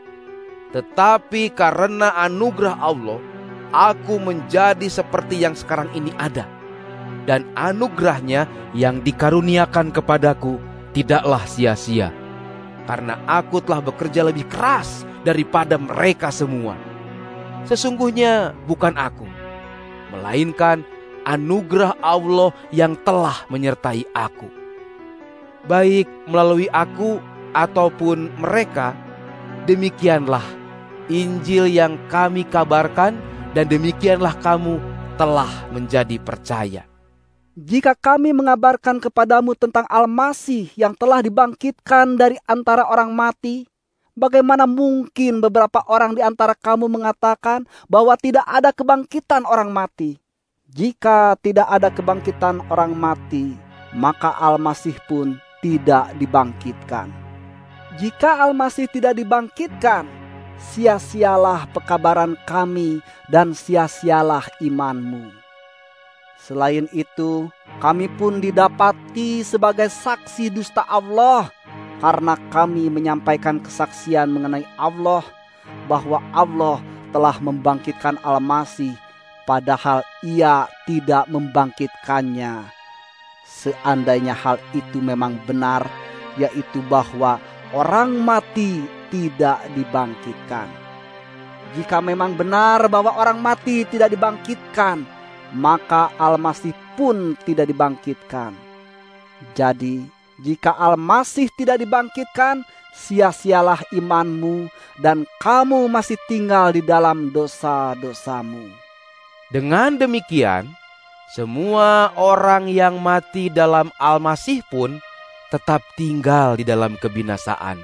Tetapi karena anugerah Allah, aku menjadi seperti yang sekarang ini ada. Dan anugerahnya yang dikaruniakan kepadaku tidaklah sia-sia, karena aku telah bekerja lebih keras daripada mereka semua. Sesungguhnya bukan aku, melainkan anugerah Allah yang telah menyertai aku. Baik melalui aku ataupun mereka, demikianlah Injil yang kami kabarkan, dan demikianlah kamu telah menjadi percaya. Jika kami mengabarkan kepadamu tentang Al-Masih yang telah dibangkitkan dari antara orang mati, bagaimana mungkin beberapa orang di antara kamu mengatakan bahwa tidak ada kebangkitan orang mati? Jika tidak ada kebangkitan orang mati, maka Al-Masih pun tidak dibangkitkan. Jika Al-Masih tidak dibangkitkan, sia-sialah pekabaran kami dan sia-sialah imanmu. Selain itu, kami pun didapati sebagai saksi dusta Allah, karena kami menyampaikan kesaksian mengenai Allah, bahwa Allah telah membangkitkan Al-Masih, padahal ia tidak membangkitkannya. Seandainya hal itu memang benar, yaitu bahwa orang mati tidak dibangkitkan. Jika memang benar bahwa orang mati tidak dibangkitkan, maka Al-Masih pun tidak dibangkitkan. Jadi, jika Al-Masih tidak dibangkitkan, sia-sialah imanmu dan kamu masih tinggal di dalam dosa-dosamu. Dengan demikian, semua orang yang mati dalam Al-Masih pun tetap tinggal di dalam kebinasaan.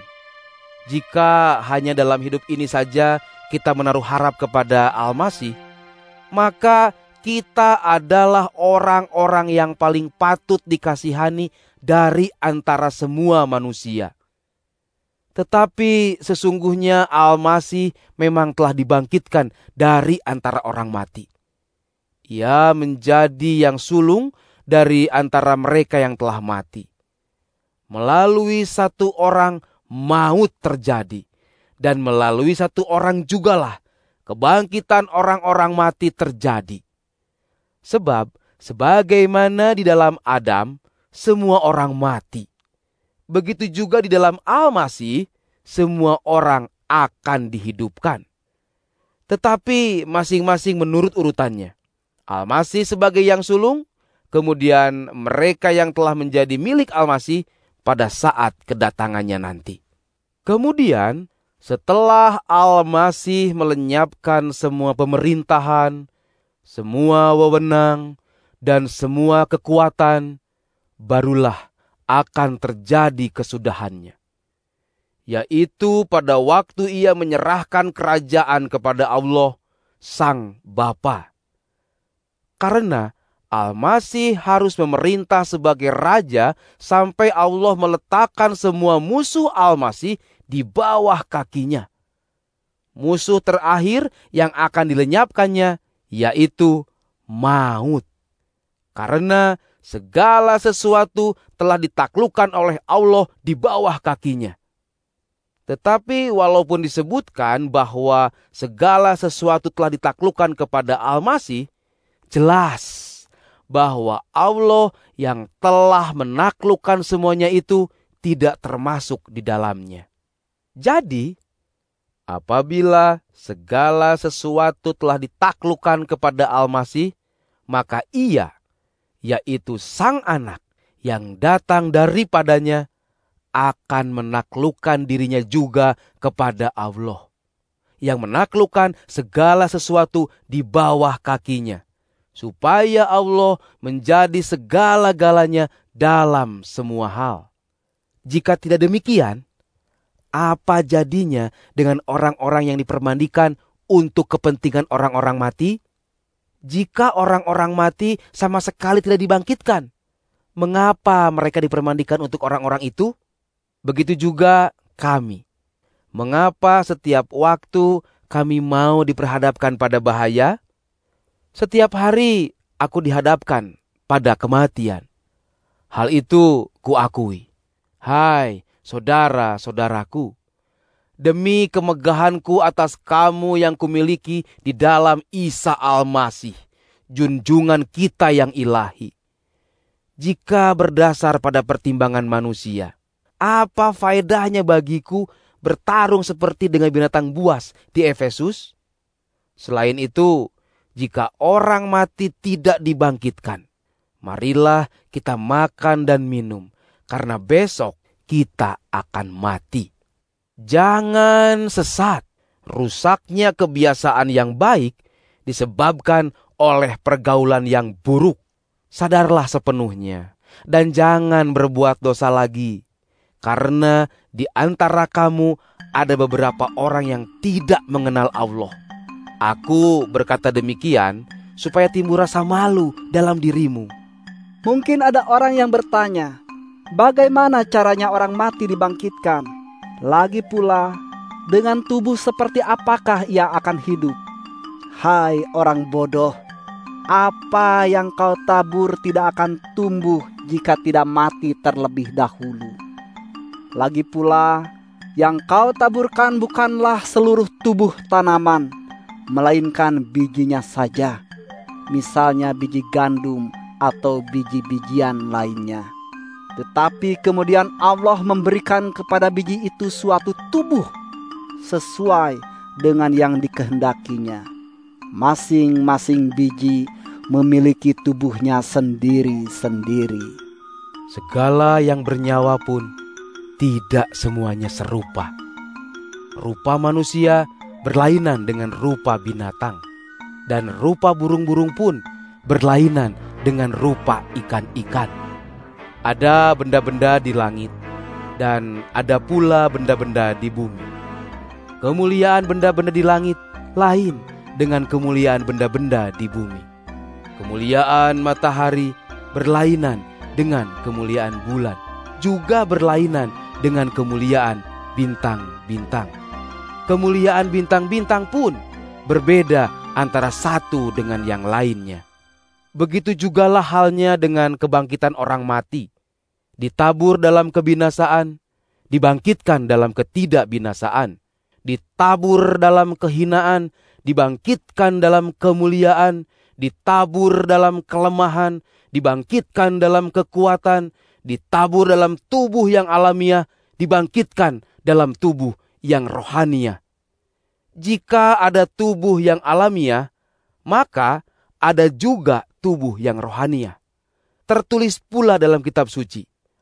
Jika hanya dalam hidup ini saja kita menaruh harap kepada Al-Masih, maka kita adalah orang-orang yang paling patut dikasihani dari antara semua manusia. Tetapi sesungguhnya Al-Masih memang telah dibangkitkan dari antara orang mati. Ia menjadi yang sulung dari antara mereka yang telah mati. Melalui satu orang maut terjadi, dan melalui satu orang jugalah kebangkitan orang-orang mati terjadi. Sebab sebagaimana di dalam Adam semua orang mati, begitu juga di dalam Al-Masih semua orang akan dihidupkan. Tetapi masing-masing menurut urutannya. Al-Masih sebagai yang sulung, kemudian mereka yang telah menjadi milik Al-Masih pada saat kedatangannya nanti. Kemudian setelah Al-Masih melenyapkan semua pemerintahan, semua wewenang, dan semua kekuatan, barulah akan terjadi kesudahannya. Yaitu pada waktu ia menyerahkan kerajaan kepada Allah, Sang Bapa. Karena Al-Masih harus memerintah sebagai raja sampai Allah meletakkan semua musuh Al-Masih di bawah kakinya. Musuh terakhir yang akan dilenyapkannya yaitu maut. Karena segala sesuatu telah ditaklukkan oleh Allah di bawah kakinya. Tetapi walaupun disebutkan bahwa segala sesuatu telah ditaklukkan kepada Al-Masih, jelas bahwa Allah yang telah menaklukkan semuanya itu tidak termasuk di dalamnya. Jadi, apabila segala sesuatu telah ditaklukkan kepada Al-Masih, maka ia, yaitu Sang Anak yang datang daripadanya, akan menaklukkan dirinya juga kepada Allah. yang menaklukkan segala sesuatu di bawah kakinya, supaya Allah menjadi segala-galanya dalam semua hal. Jika tidak demikian, apa jadinya dengan orang-orang yang dipermandikan untuk kepentingan orang-orang mati? Jika orang-orang mati sama sekali tidak dibangkitkan, mengapa mereka dipermandikan untuk orang-orang itu? Begitu juga kami. Mengapa setiap waktu kami mau diperhadapkan pada bahaya? Setiap hari aku dihadapkan pada kematian. Hal itu kuakui. Hai saudara-saudaraku, demi kemegahanku atas kamu yang kumiliki di dalam Isa Al-Masih, junjungan kita yang ilahi. Jika berdasar pada pertimbangan manusia, apa faedahnya bagiku bertarung seperti dengan binatang buas di Efesus? Selain itu, jika orang mati tidak dibangkitkan, marilah kita makan dan minum, karena besok kita akan mati. Jangan sesat. Rusaknya kebiasaan yang baik disebabkan oleh pergaulan yang buruk. Sadarlah sepenuhnya dan jangan berbuat dosa lagi, karena di antara kamu ada beberapa orang yang tidak mengenal Allah. Aku berkata demikian supaya timbul rasa malu dalam dirimu. Mungkin ada orang yang bertanya, bagaimana caranya orang mati dibangkitkan? Lagi pula, dengan tubuh seperti apakah ia akan hidup? Hai orang bodoh, apa yang kau tabur tidak akan tumbuh jika tidak mati terlebih dahulu. Lagi pula, yang kau taburkan bukanlah seluruh tubuh tanaman, melainkan bijinya saja, misalnya biji gandum atau biji-bijian lainnya. Tetapi kemudian Allah memberikan kepada biji itu suatu tubuh sesuai dengan yang dikehendakinya. Masing-masing biji memiliki tubuhnya sendiri-sendiri. Segala yang bernyawa pun tidak semuanya serupa. Rupa manusia berlainan dengan rupa binatang, dan rupa burung-burung pun berlainan dengan rupa ikan-ikan. Ada benda-benda di langit, dan ada pula benda-benda di bumi. Kemuliaan benda-benda di langit lain dengan kemuliaan benda-benda di bumi. Kemuliaan matahari berlainan dengan kemuliaan bulan, juga berlainan dengan kemuliaan bintang-bintang. Kemuliaan bintang-bintang pun berbeda antara satu dengan yang lainnya. Begitu jugalah halnya dengan kebangkitan orang mati. Ditabur dalam kebinasaan, dibangkitkan dalam ketidakbinasaan. Ditabur dalam kehinaan, dibangkitkan dalam kemuliaan. Ditabur dalam kelemahan, dibangkitkan dalam kekuatan. Ditabur dalam tubuh yang alamiah, dibangkitkan dalam tubuh yang rohania. Jika ada tubuh yang alamiah, maka ada juga tubuh yang rohania. Tertulis pula dalam kitab suci,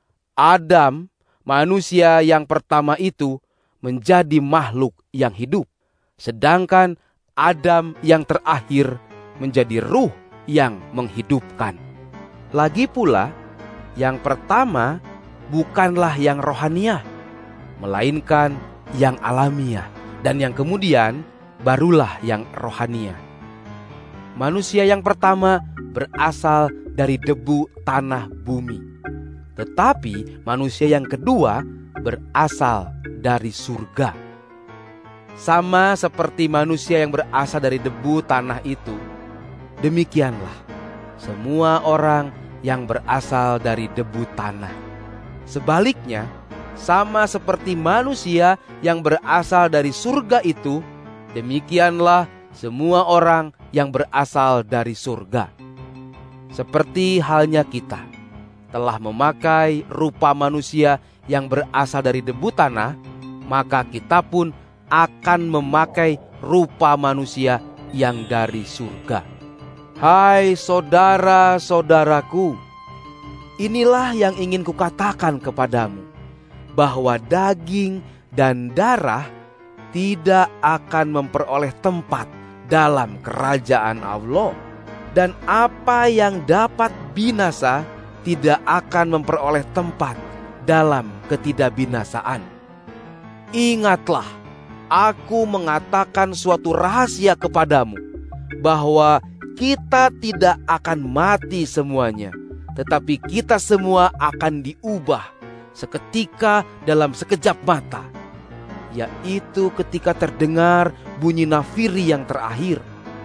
Adam, manusia yang pertama itu, menjadi makhluk yang hidup. Sedangkan Adam yang terakhir menjadi ruh yang menghidupkan. Lagi pula, yang pertama bukanlah yang rohaniah, melainkan yang alamiah. Dan yang kemudian barulah yang rohaniah. Manusia yang pertama berasal dari debu tanah bumi. Tetapi manusia yang kedua berasal dari surga. Sama seperti manusia yang berasal dari debu tanah itu, demikianlah semua orang yang berasal dari debu tanah. Sebaliknya, sama seperti manusia yang berasal dari surga itu, demikianlah semua orang yang berasal dari surga. Seperti halnya kita telah memakai rupa manusia yang berasal dari debu tanah, maka kita pun akan memakai rupa manusia yang dari surga. Hai saudara-saudaraku, inilah yang ingin kukatakan kepadamu, bahwa daging dan darah tidak akan memperoleh tempat dalam kerajaan Allah. Dan apa yang dapat binasa tidak akan memperoleh tempat dalam ketidakbinasaan. Ingatlah, aku mengatakan suatu rahasia kepadamu, bahwa kita tidak akan mati semuanya, tetapi kita semua akan diubah seketika dalam sekejap mata, yaitu ketika terdengar bunyi nafiri yang terakhir.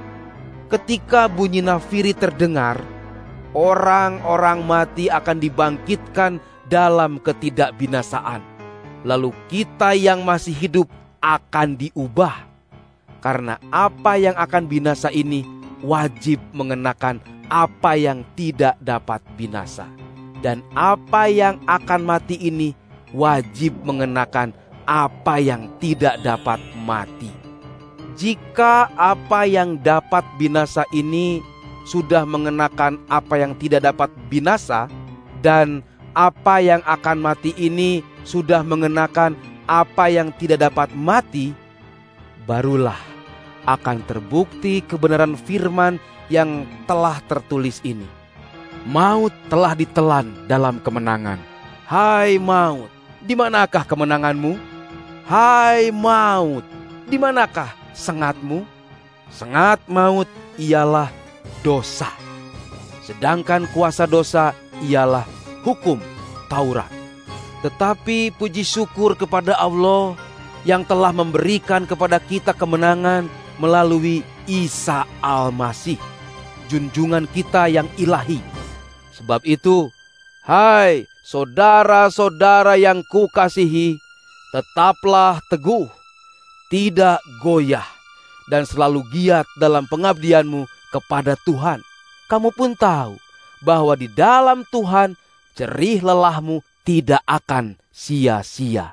Ketika bunyi nafiri terdengar, orang-orang mati akan dibangkitkan dalam ketidakbinasaan. Lalu kita yang masih hidup akan diubah. Karena apa yang akan binasa ini wajib mengenakan apa yang tidak dapat binasa. Dan apa yang akan mati ini wajib mengenakan apa yang tidak dapat mati. Jika apa yang dapat binasa ini sudah mengenakan apa yang tidak dapat binasa, dan apa yang akan mati ini sudah mengenakan apa yang tidak dapat mati, barulah akan terbukti kebenaran firman yang telah tertulis ini. Maut telah ditelan dalam kemenangan. Hai maut, di manakah kemenanganmu? Hai maut, di manakah sengatmu? Sengat maut ialah dosa. Sedangkan kuasa dosa ialah hukum Taurat. Tetapi puji syukur kepada Allah yang telah memberikan kepada kita kemenangan melalui Isa Al-Masih, junjungan kita yang ilahi. Sebab itu, hai saudara-saudara yang kukasihi, tetaplah teguh, tidak goyah, dan selalu giat dalam pengabdianmu kepada Tuhan. Kamu pun tahu bahwa di dalam Tuhan jerih lelahmu tidak akan sia-sia.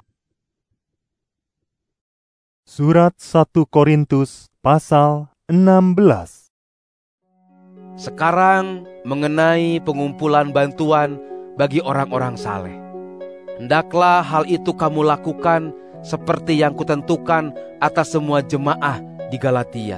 Surat satu Korintus pasal enam belas. Sekarang mengenai pengumpulan bantuan bagi orang-orang saleh. Hendaklah hal itu kamu lakukan seperti yang kutentukan atas semua jemaah di Galatia.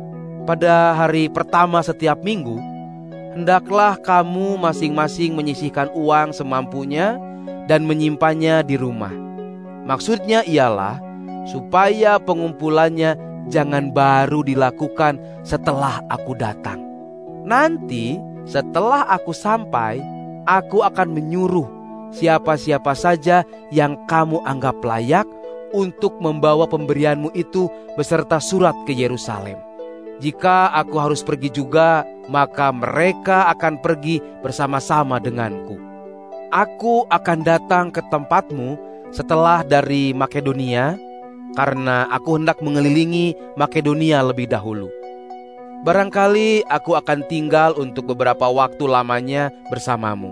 Pada hari pertama setiap minggu, hendaklah kamu masing-masing menyisihkan uang semampunya dan menyimpannya di rumah. Maksudnya ialah supaya pengumpulannya jangan baru dilakukan setelah aku datang. Nanti setelah aku sampai, aku akan menyuruh siapa-siapa saja yang kamu anggap layak untuk membawa pemberianmu itu beserta surat ke Yerusalem. Jika aku harus pergi juga, maka mereka akan pergi bersama-sama denganku. Aku akan datang ke tempatmu setelah dari Makedonia, karena aku hendak mengelilingi Makedonia lebih dahulu. Barangkali aku akan tinggal untuk beberapa waktu lamanya bersamamu.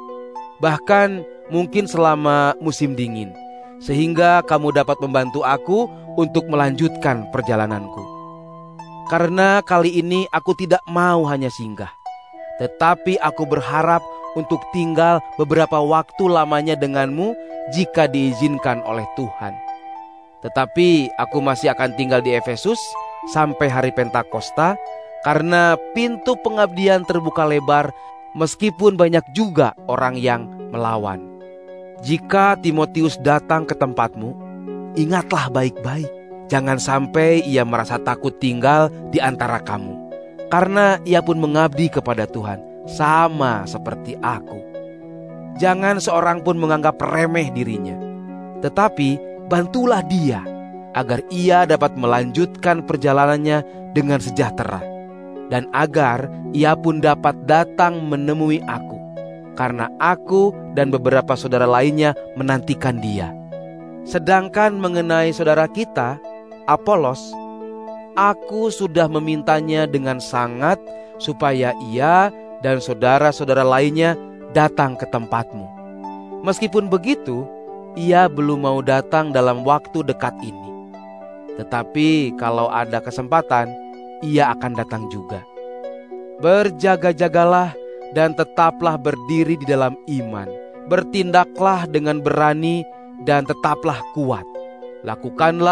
Bahkan mungkin selama musim dingin, sehingga kamu dapat membantu aku untuk melanjutkan perjalananku. Karena kali ini aku tidak mau hanya singgah, tetapi aku berharap untuk tinggal beberapa waktu lamanya denganmu jika diizinkan oleh Tuhan. Tetapi aku masih akan tinggal di Efesus sampai hari Pentakosta, karena pintu pengabdian terbuka lebar meskipun banyak juga orang yang melawan. Jika Timotius datang ke tempatmu, ingatlah baik-baik. Jangan sampai ia merasa takut tinggal di antara kamu, karena ia pun mengabdi kepada Tuhan, sama seperti aku. Jangan seorang pun menganggap remeh dirinya, tetapi bantulah dia, agar ia dapat melanjutkan perjalanannya dengan sejahtera, dan agar ia pun dapat datang menemui aku, karena aku dan beberapa saudara lainnya menantikan dia. Sedangkan mengenai saudara kita, Apolos, aku sudah memintanya dengan sangat supaya ia dan saudara-saudara lainnya datang ke tempatmu. Meskipun begitu, ia belum mau datang dalam waktu dekat ini. Tetapi kalau ada kesempatan, ia akan datang juga. Berjaga-jagalah dan tetaplah berdiri di dalam iman. Bertindaklah dengan berani dan tetaplah kuat. Lakukanlah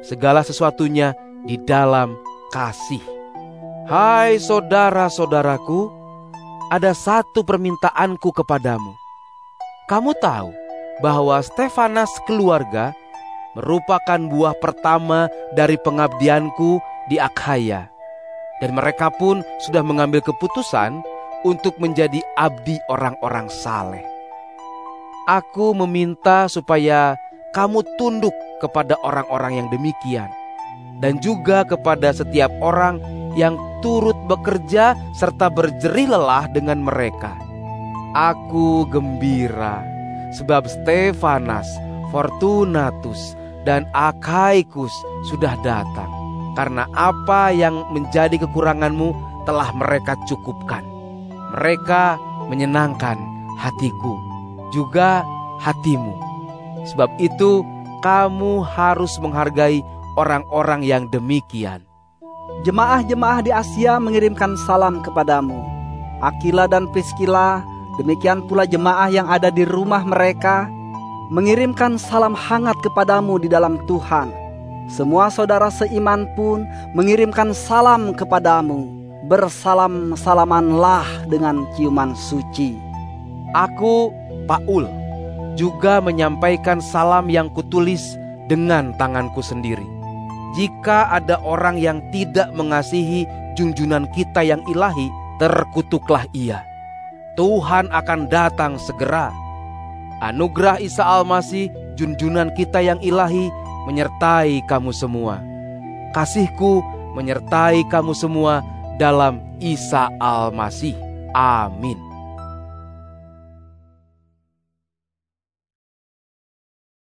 segala sesuatunya di dalam kasih. Hai saudara-saudaraku, ada satu permintaanku kepadamu. Kamu tahu bahwa Stefanas keluarga merupakan buah pertama dari pengabdianku di Akhaya. Dan mereka pun sudah mengambil keputusan untuk menjadi abdi orang-orang saleh. Aku meminta supaya kamu tunduk kepada orang-orang yang demikian, dan juga kepada setiap orang yang turut bekerja serta berjerih lelah dengan mereka. Aku gembira sebab Stefanas, Fortunatus, dan Akhaikus sudah datang, karena apa yang menjadi kekuranganmu telah mereka cukupkan. Mereka menyenangkan hatiku, juga hatimu. Sebab itu kamu harus menghargai orang-orang yang demikian. Jemaah-jemaah di Asia mengirimkan salam kepadamu. Aquila dan Priscilla, demikian pula jemaah yang ada di rumah mereka, mengirimkan salam hangat kepadamu di dalam Tuhan. Semua saudara seiman pun mengirimkan salam kepadamu. Bersalam-salamanlah dengan ciuman suci. Aku, Paul, juga menyampaikan salam yang kutulis dengan tanganku sendiri. Jika ada orang yang tidak mengasihi junjunan kita yang ilahi, terkutuklah ia. Tuhan akan datang segera. Anugerah Isa Al-Masih, junjunan kita yang ilahi, menyertai kamu semua. Kasihku menyertai kamu semua dalam Isa Al-Masih. Amin.